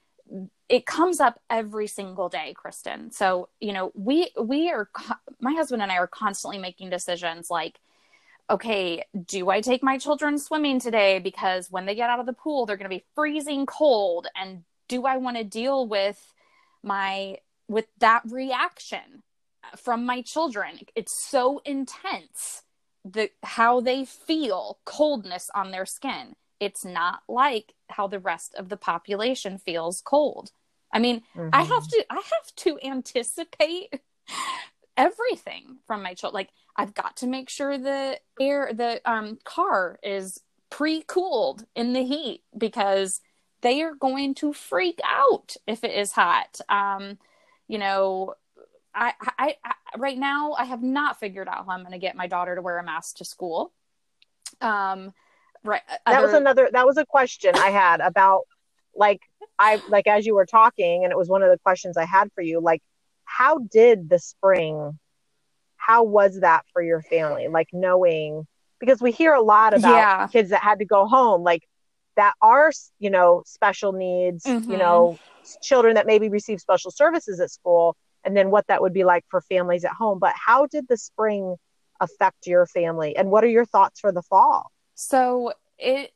it comes up every single day, Kristen. So, you know, we, we are, my husband and I are constantly making decisions like, okay, do I take my children swimming today? Because when they get out of the pool, they're going to be freezing cold. And do I want to deal with my, with that reaction from my children? It's so intense, the, how they feel coldness on their skin. It's not like how the rest of the population feels cold. I mean, mm-hmm. I have to, I have to anticipate everything from my children. Like, I've got to make sure the air, the um, car is pre-cooled in the heat because they are going to freak out if it is hot. Um, you know, I, I, I, right now I have not figured out how I'm going to get my daughter to wear a mask to school. Um, right. That Other... was another, that was a question I had about, like, I, like, as you were talking, and it was one of the questions I had for you, like, how did the spring, how was that for your family? Like, knowing, because we hear a lot about yeah. kids that had to go home, like that are, you know, special needs, mm-hmm. you know, children that maybe receive special services at school, and then what that would be like for families at home. But how did the spring affect your family? And what are your thoughts for the fall? So it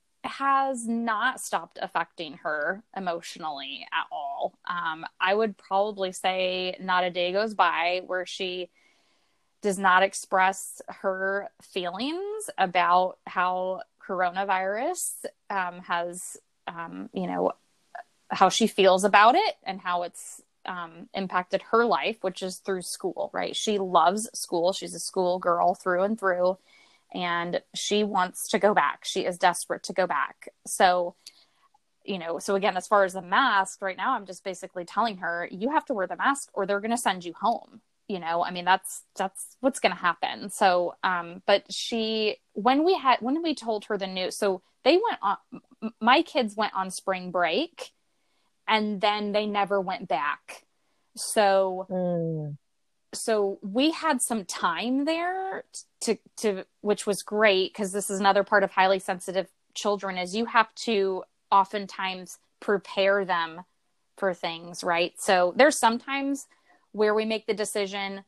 has not stopped affecting her emotionally at all. Um, I would probably say not a day goes by where she does not express her feelings about how coronavirus um, has, um, you know, how she feels about it and how it's um, impacted her life, which is through school, right? She loves school. She's a school girl through and through, and she wants to go back. She is desperate to go back. So, you know, so again, as far as the mask right now, I'm just basically telling her, you have to wear the mask or they're going to send you home. You know, I mean, that's, that's what's going to happen. So, um, but she, when we had, when we told her the news, so they went on, my kids went on spring break and then they never went back. So, mm. so we had some time there to, to, which was great. Cause this is another part of highly sensitive children is you have to oftentimes prepare them for things. Right. So there's sometimes where we make the decision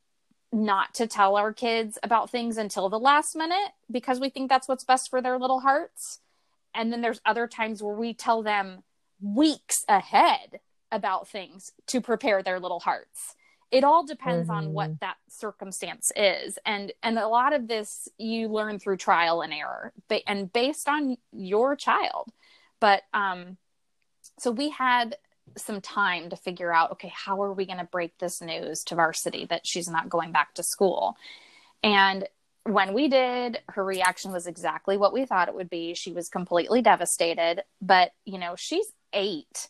not to tell our kids about things until the last minute because we think that's what's best for their little hearts. And then there's other times where we tell them weeks ahead about things to prepare their little hearts. It all depends mm-hmm. on what that circumstance is. And, and a lot of this you learn through trial and error ba- and based on your child. But, um, so we had some time to figure out, okay, how are we going to break this news to Varsity that she's not going back to school? And when we did, her reaction was exactly what we thought it would be. She was completely devastated, but you know, she's eight,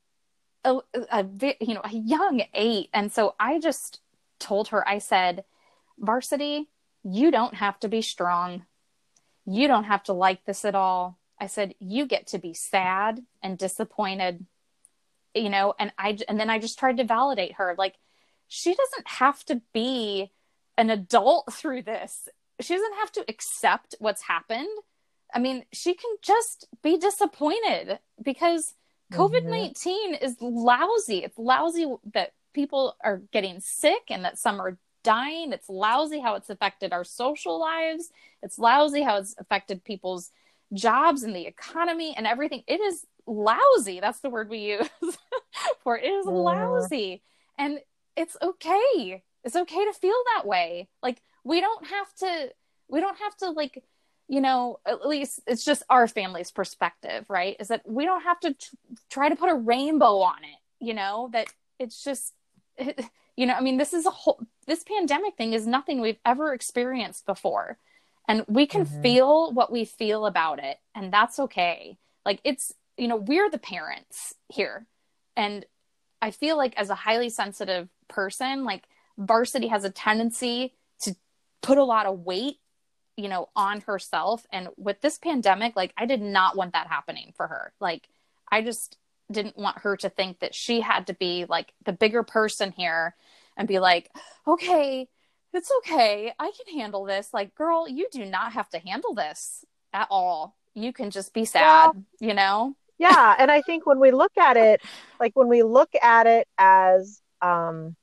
a, a you know, a young eight. And so I just told her, I said, Varsity, you don't have to be strong. You don't have to like this at all. I said, you get to be sad and disappointed, you know, and I, and then I just tried to validate her. Like, she doesn't have to be an adult through this. She doesn't have to accept what's happened. I mean, she can just be disappointed because COVID nineteen mm-hmm. is lousy. It's lousy that people are getting sick and that some are dying. It's lousy how it's affected our social lives. It's lousy how it's affected people's jobs and the economy and everything. It is lousy. That's the word we use for it is mm-hmm. lousy. And it's okay. It's okay to feel that way. Like, we don't have to, we don't have to like, you know, at least it's just our family's perspective, right? Is that we don't have to t- try to put a rainbow on it, you know, that it's just, it, you know, I mean, this is a whole, this pandemic thing is nothing we've ever experienced before. And we can mm-hmm. feel what we feel about it. And that's okay. Like, it's, you know, we're the parents here. And I feel like as a highly sensitive person, like, Varsity has a tendency to put a lot of weight, you know, on herself. And with this pandemic, like, I did not want that happening for her. Like, I just didn't want her to think that she had to be like the bigger person here and be like, okay, it's okay. I can handle this. Like, girl, you do not have to handle this at all. You can just be sad, well, you know? Yeah. And I think when we look at it, like when we look at it as, um,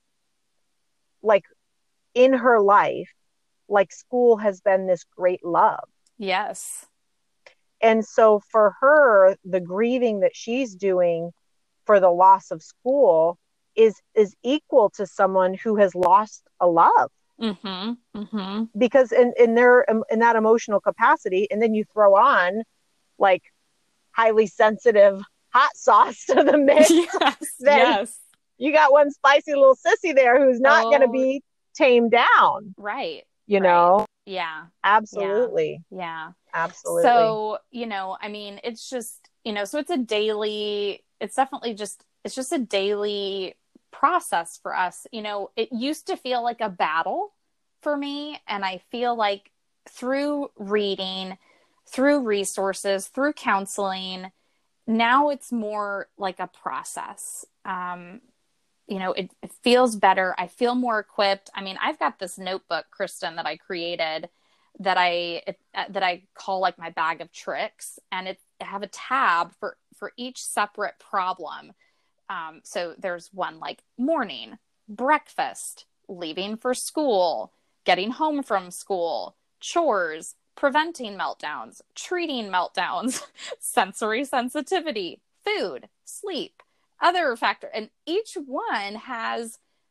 like in her life, like school has been this great love. Yes. And so for her, the grieving that she's doing for the loss of school is, is equal to someone who has lost a love. Mm-hmm. Mm-hmm. Because in, in their, in that emotional capacity, and then you throw on like highly sensitive hot sauce to the mix. Yes. Then yes. You got one spicy little sissy there who's not oh. going to be tamed down. Right. You right. know? Yeah. Absolutely. Yeah. yeah. Absolutely. So, you know, I mean, it's just, you know, so it's a daily, it's definitely just, it's just a daily process for us. You know, it used to feel like a battle for me. And I feel like through reading, through resources, through counseling, now it's more like a process. Um, you know, it, it feels better. I feel more equipped. I mean, I've got this notebook, Kristen, that I created that I, it, uh, that I call like my bag of tricks. And it I have a tab for, for each separate problem. Um, so there's one like morning, breakfast, leaving for school, getting home from school, chores, preventing meltdowns, treating meltdowns, sensory sensitivity, food, sleep, other factor. And each one has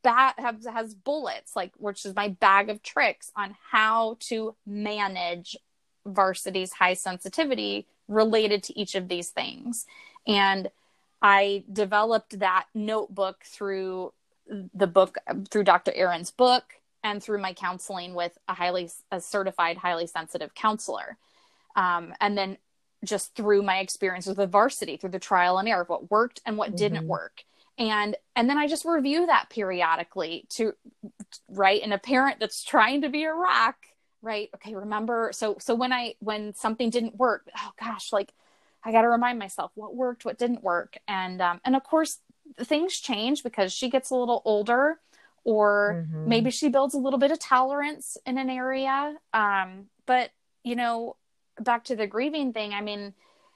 bat has, has bullets, like, which is my bag of tricks on how to manage Varsity's high sensitivity related to each of these things. And I developed that notebook through the book, through Doctor Aaron's book, and through my counseling with a highly, a certified, highly sensitive counselor. Um, and then just through my experiences with Varsity, through the trial and error of what worked and what mm-hmm. didn't work. And, and then I just review that periodically to, right. And a parent that's trying to be a rock, right. Okay. Remember, so, so when I, when something didn't work, oh gosh, like I got to remind myself what worked, what didn't work. And, um, and of course things change because she gets a little older, or mm-hmm. maybe she builds a little bit of tolerance in an area. Um, but you know, back to the grieving thing. I mean,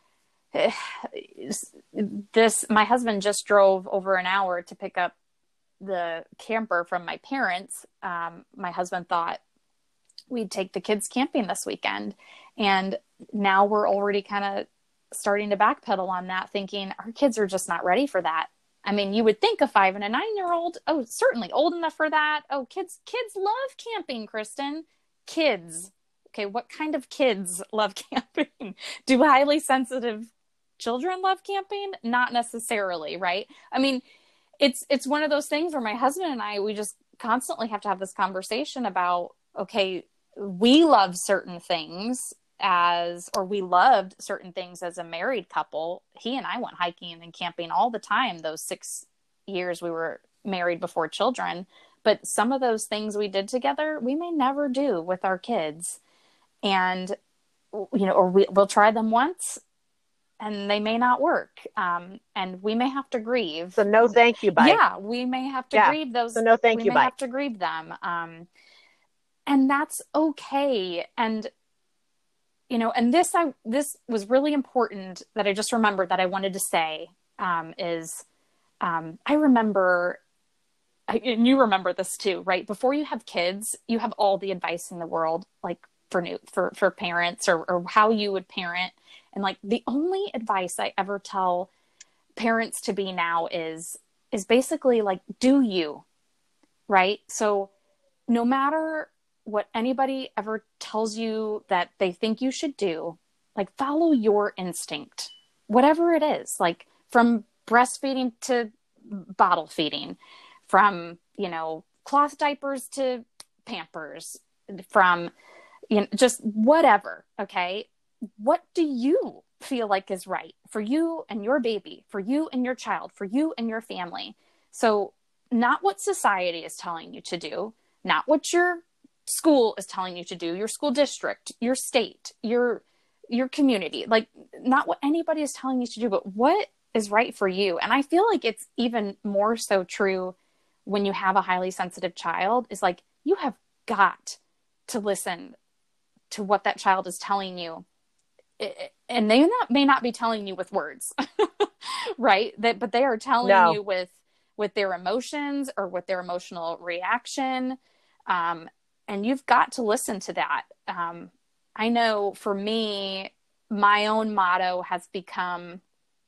this, my husband just drove over an hour to pick up the camper from my parents. Um, my husband thought we'd take the kids camping this weekend. And now we're already kind of starting to backpedal on that, thinking our kids are just not ready for that. I mean, you would think a five and a nine year old, oh, certainly old enough for that. Oh, kids, kids love camping, Kristen. Kids. Okay. What kind of kids love camping? Do highly sensitive children love camping? Not necessarily. Right. I mean, it's, it's one of those things where my husband and I, we just constantly have to have this conversation about, okay, we love certain things as, or we loved certain things as a married couple. He and I went hiking and camping all the time, those six years we were married before children. But some of those things we did together, we may never do with our kids. And, you know, or we, we'll try them once and they may not work. Um, and we may have to grieve. So no, thank you. Bye. Yeah. We may have to yeah. grieve those. So no, thank we you. We may bye. have to grieve them. Um, and that's okay. And, you know, and this, I, this was really important that I just remembered that I wanted to say, um, is, um, I remember, and you remember this too, right? Before you have kids, you have all the advice in the world, like for new, for, for parents, or, or how you would parent. And like, the only advice I ever tell parents to be now is, is basically like, do you, right? So no matter what anybody ever tells you that they think you should do, like follow your instinct, whatever it is, like from breastfeeding to bottle feeding, from, you know, cloth diapers to Pampers, from, you know, just whatever. Okay. What do you feel like is right for you and your baby, for you and your child, for you and your family? So not what society is telling you to do, not what your school is telling you to do, your school district, your state, your, your community, like not what anybody is telling you to do, but what is right for you. And I feel like it's even more so true when you have a highly sensitive child, is like, you have got to listen to what that child is telling you. And they not, may not be telling you with words, right? That, but they are telling no. you with, with their emotions or with their emotional reaction. Um, and you've got to listen to that. Um, I know for me, my own motto has become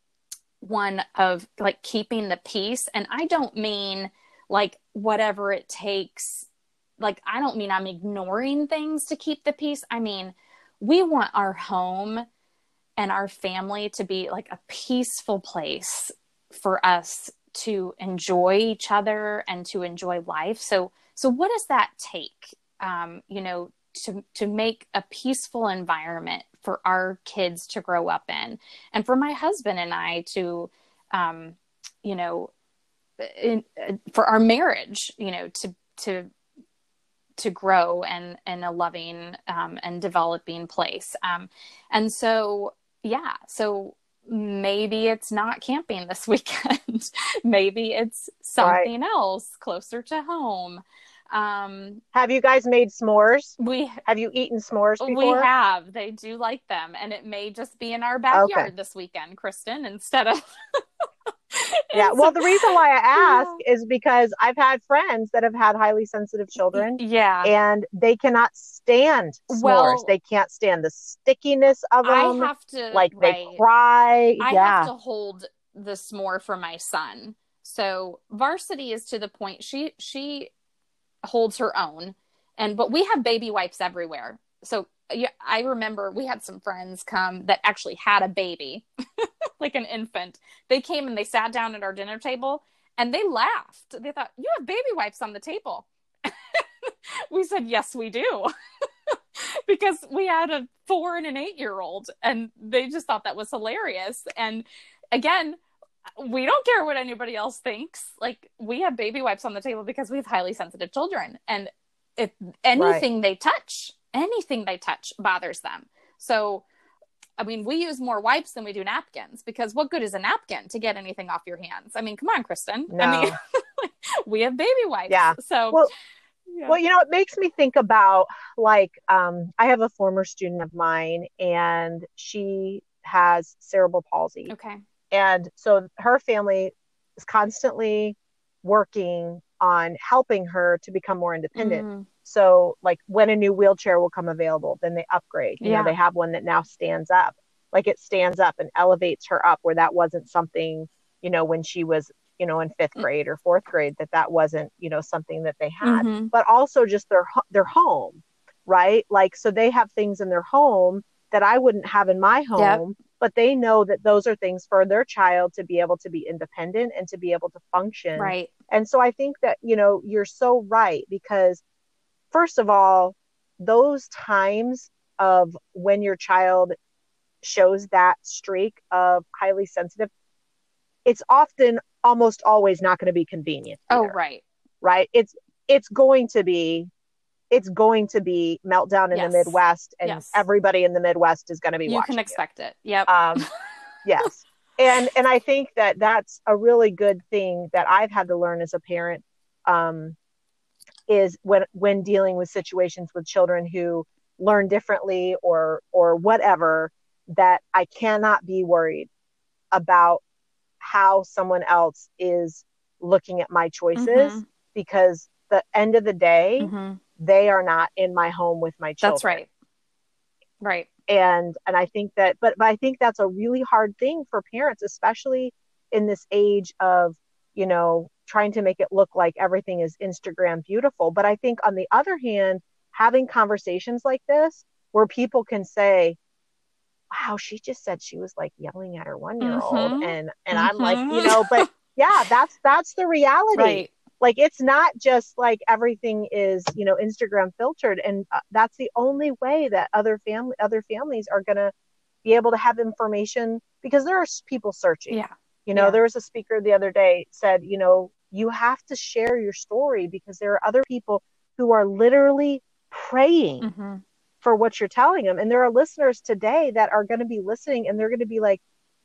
one of like keeping the peace. And I don't mean like whatever it takes. Like, I don't mean I'm ignoring things to keep the peace. I mean, we want our home and our family to be like a peaceful place for us to enjoy each other and to enjoy life. So, so what does that take? Um, you know, to, to make a peaceful environment for our kids to grow up in, and for my husband and I to, um, you know, in, for our marriage, you know, to, to, to grow and, and a loving, um, and developing place. Um, and so, yeah, so maybe it's not camping this weekend. Maybe it's something right. else closer to home. Um, have you guys made s'mores? We have you eaten s'mores before? We have. They do like them, and it may just be in our backyard okay. this weekend, Kristen, instead of. Yeah. Well, the reason why I ask yeah. is because I've had friends that have had highly sensitive children. Yeah. And they cannot stand s'mores. Well, they can't stand the stickiness of them. I have to like right. they cry. I yeah. have to hold the s'more for my son. So Varsity is to the point she, she holds her own, and, but we have baby wipes everywhere. So yeah, I remember we had some friends come that actually had a baby, like an infant. They came and they sat down at our dinner table and they laughed. They thought, you have baby wipes on the table. We said, yes, we do. Because we had a four and an eight year old, and they just thought that was hilarious. And again, we don't care what anybody else thinks. Like, we have baby wipes on the table because we have highly sensitive children, and if anything right. they touch, anything they touch bothers them. So, I mean, we use more wipes than we do napkins, because what good is a napkin to get anything off your hands? I mean, come on, Kristen. No. I mean, we have baby wipes. Yeah. So, well, yeah. well, you know, it makes me think about, like, um, I have a former student of mine, and she has cerebral palsy. Okay. And so her family is constantly working on helping her to become more independent. Mm. So, like, when a new wheelchair will come available, then they upgrade. You yeah. know, they have one that now stands up. Like, it stands up and elevates her up, where that wasn't something, you know, when she was, you know, in fifth grade or fourth grade, that that wasn't, you know, something that they had. Mm-hmm. But also just their their home, right? Like, so they have things in their home that I wouldn't have in my home. Yep. But they know that those are things for their child to be able to be independent and to be able to function. Right. And so I think that, you know, you're so right, because first of all, those times of when your child shows that streak of highly sensitive, it's often almost always not going to be convenient. Oh, either, right. Right. It's, it's going to be, it's going to be meltdown in yes. the Midwest, and yes. everybody in the Midwest is going to be you watching. Can expect you. it. Yep. Um, yes. And, and I think that that's a really good thing that I've had to learn as a parent, um, is when, when dealing with situations with children who learn differently or, or whatever, that I cannot be worried about how someone else is looking at my choices, mm-hmm. because the end of the day, mm-hmm. they are not in my home with my children. That's right. Right. And, and I think that, but, but I think that's a really hard thing for parents, especially in this age of, you know, trying to make it look like everything is Instagram beautiful. But I think on the other hand, having conversations like this, where people can say, wow, she just said she was like yelling at her one-year-old. Mm-hmm. And, and mm-hmm. I'm like, you know, but yeah, that's, that's the reality. Right. Like, it's not just like everything is, you know, Instagram filtered. And uh, that's the only way that other family, other families are going to be able to have information, because there are people searching. Yeah. You know, yeah. there was a speaker the other day said, you know, you have to share your story, because there are other people who are literally praying mm-hmm. for what you're telling them. And there are listeners today that are going to be listening, and they're going to be like,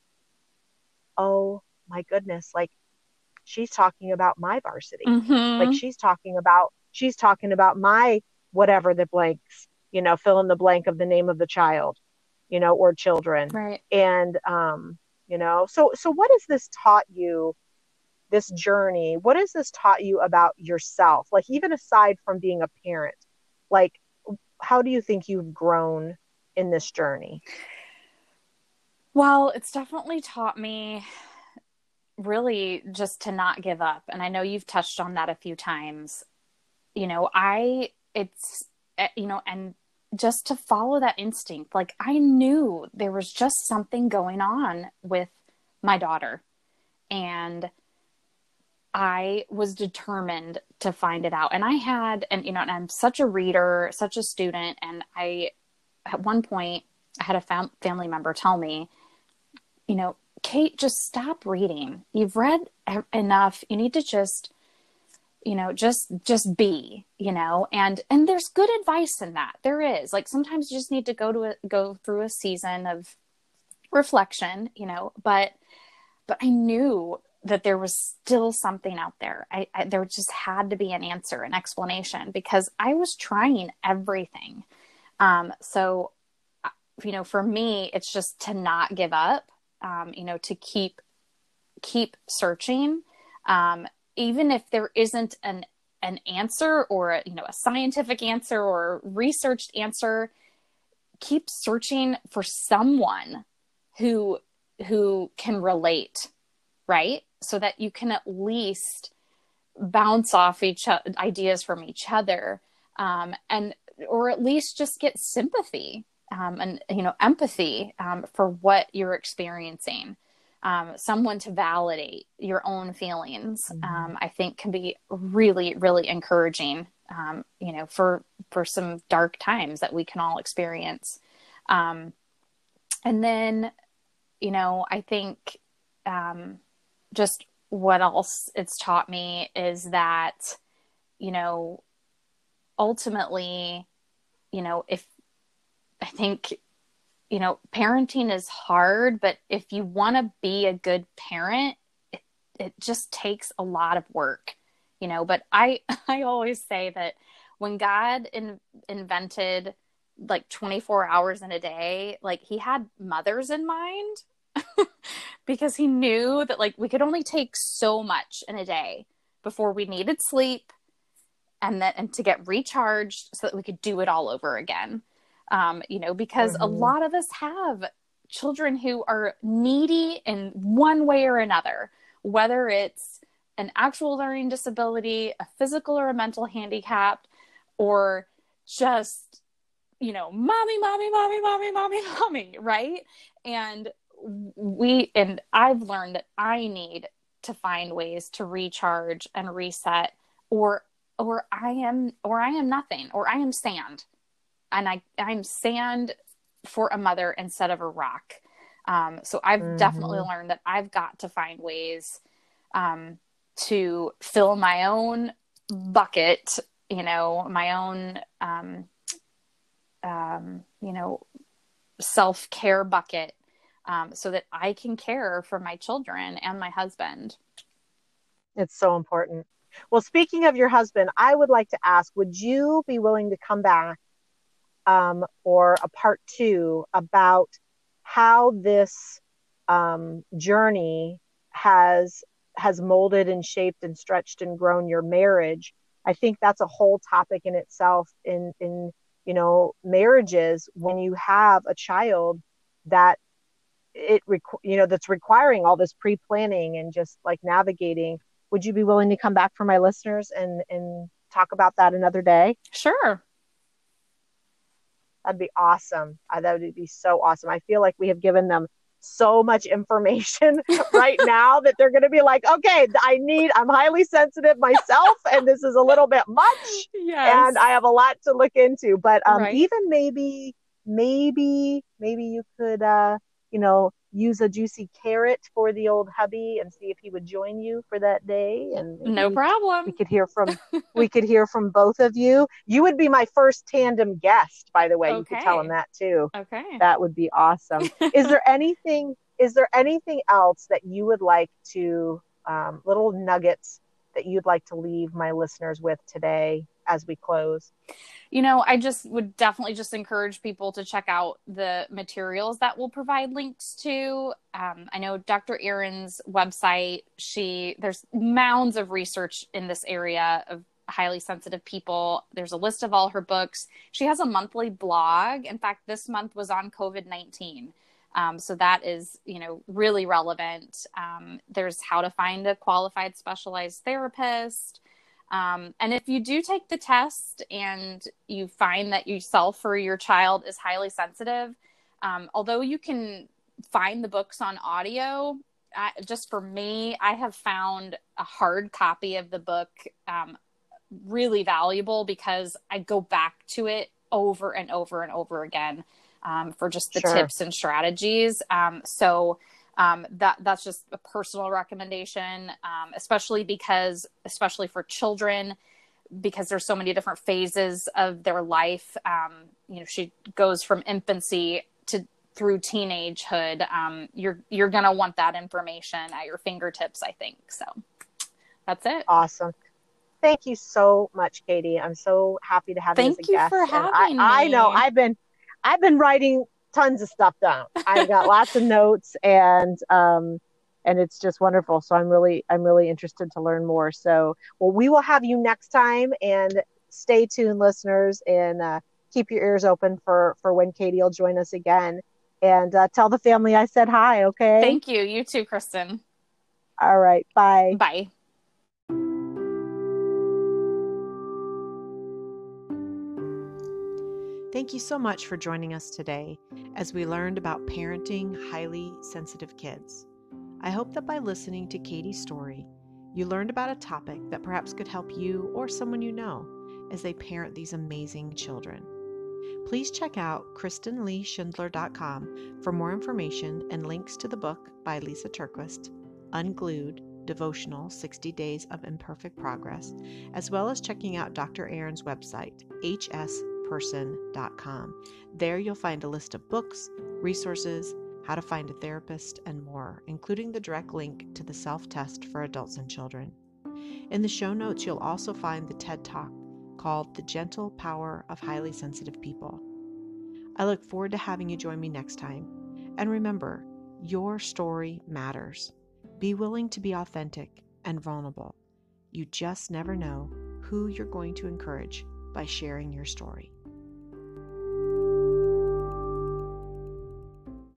oh my goodness, like, she's talking about my varsity. Mm-hmm. Like, she's talking about, she's talking about my, whatever the blanks, you know, fill in the blank of the name of the child, you know, or children. Right. And, um, you know, so, so what has this taught you, this journey? What has this taught you about yourself? Like, even aside from being a parent, like, how do you think you've grown in this journey? Well, it's definitely taught me really just to not give up. And I know you've touched on that a few times. You know, I, it's, you know, and just to follow that instinct. Like, I knew there was just something going on with my daughter, and I was determined to find it out. And I had, and, you know, and I'm such a reader, such a student. And I, at one point I had a fam- family member tell me, you know, Kate, just stop reading. You've read enough. You need to just, you know, just, just be, you know, and, and there's good advice in that. There is. Like, sometimes you just need to go to a, go through a season of reflection, you know, but, but I knew that there was still something out there. I, I there just had to be an answer, an explanation, because I was trying everything. Um, so, you know, for me, it's just to not give up. Um, you know, to keep, keep searching, um, even if there isn't an, an answer or, a, you know, a scientific answer or a researched answer, keep searching for someone who, who can relate. Right. so that you can at least bounce off each o- ideas from each other, um, and or at least just get sympathy um, and you know empathy um, for what you're experiencing. Um, someone to validate your own feelings, Mm-hmm. um, I think can be really, really encouraging. Um, you know, for for some dark times that we can all experience. Um, and then, you know, I think um, just what else it's taught me is that, you know, ultimately, you know, if I think, you know, parenting is hard, but if you want to be a good parent, it, it just takes a lot of work, you know, but I, I always say that when God in, invented like twenty-four hours in a day, like he had mothers in mind because he knew that like we could only take so much in a day before we needed sleep and then and to get recharged so that we could do it all over again. Um, you know, because mm-hmm. a lot of us have children who are needy in one way or another, whether it's an actual learning disability, a physical or a mental handicap, or just, you know, mommy, mommy, mommy, mommy, mommy, mommy, right? And we, and I've learned that I need to find ways to recharge and reset, or, or I am, or I am nothing, or I am sand. And I, I'm sand for a mother instead of a rock. Um, so I've mm-hmm. definitely learned that I've got to find ways um, to fill my own bucket, you know, my own, um, um, you know, self-care bucket um, so that I can care for my children and my husband. It's so important. Well, speaking of your husband, I would like to ask, would you be willing to come back Um, or a part two about how this um, journey has has molded and shaped and stretched and grown your marriage? I think that's a whole topic in itself. In in you know marriages, when you have a child that it requ- you know that's requiring all this pre-planning and just like navigating, would you be willing to come back for my listeners and and talk about that another day? Sure. That'd be awesome. Uh, that would be so awesome. I feel like we have given them so much information right now that they're going to be like, okay, I need, I'm highly sensitive myself, and this is a little bit much. Yes. And I have a lot to look into. But um, right. even maybe, maybe, maybe you could, uh, you know, use a juicy carrot for the old hubby and see if he would join you for that day. And no problem. We could hear from we could hear from both of you. You would be my first tandem guest, by the way. Okay. You could tell him that too. Okay. That would be awesome. Is there anything is there anything else that you would like to um, little nuggets that you'd like to leave my listeners with today as we close? You know, I just would definitely just encourage people to check out the materials that we'll provide links to. Um, I know Doctor Erin's website, she, there's mounds of research in this area of highly sensitive people. There's a list of all her books. She has a monthly blog. In fact, this month was on COVID nineteen. Um, so that is, you know, really relevant. Um, there's how to find a qualified specialized therapist. Um, and if you do take the test and you find that yourself or your child is highly sensitive, um, although you can find the books on audio, I, just for me, I have found a hard copy of the book um, really valuable because I go back to it over and over and over again um, for just the Sure. tips and strategies. Um, so Um, that that's just a personal recommendation, um, especially because, especially for children, because there's so many different phases of their life. Um, you know, she goes from infancy to through teenagehood. Um, you're you're gonna want that information at your fingertips, I think. So that's it. Awesome. Thank you so much, Katie. I'm so happy to have Thank you as a you guest. for And having I, me. I know I've been I've been writing tons of stuff down. I got lots of notes, and um, and it's just wonderful. So I'm really I'm really interested to learn more. So well, we will have you next time, and stay tuned, listeners, and uh, keep your ears open for for when Katie will join us again. And uh, tell the family I said hi. Okay. Thank you. You too, Kristen. All right. Bye. Bye. Thank you so much for joining us today as we learned about parenting highly sensitive kids. I hope that by listening to Katie's story, you learned about a topic that perhaps could help you or someone you know as they parent these amazing children. Please check out kristen lee schindler dot com for more information and links to the book by Lisa TerKeurst, Unglued, Devotional sixty Days of Imperfect Progress, as well as checking out Doctor Aaron's website, h s person dot com. There you'll find a list of books, resources, how to find a therapist, and more, including the direct link to the self-test for adults and children. In the show notes, you'll also find the TED Talk called The Gentle Power of Highly Sensitive People. I look forward to having you join me next time. And remember, your story matters. Be willing to be authentic and vulnerable. You just never know who you're going to encourage by sharing your story.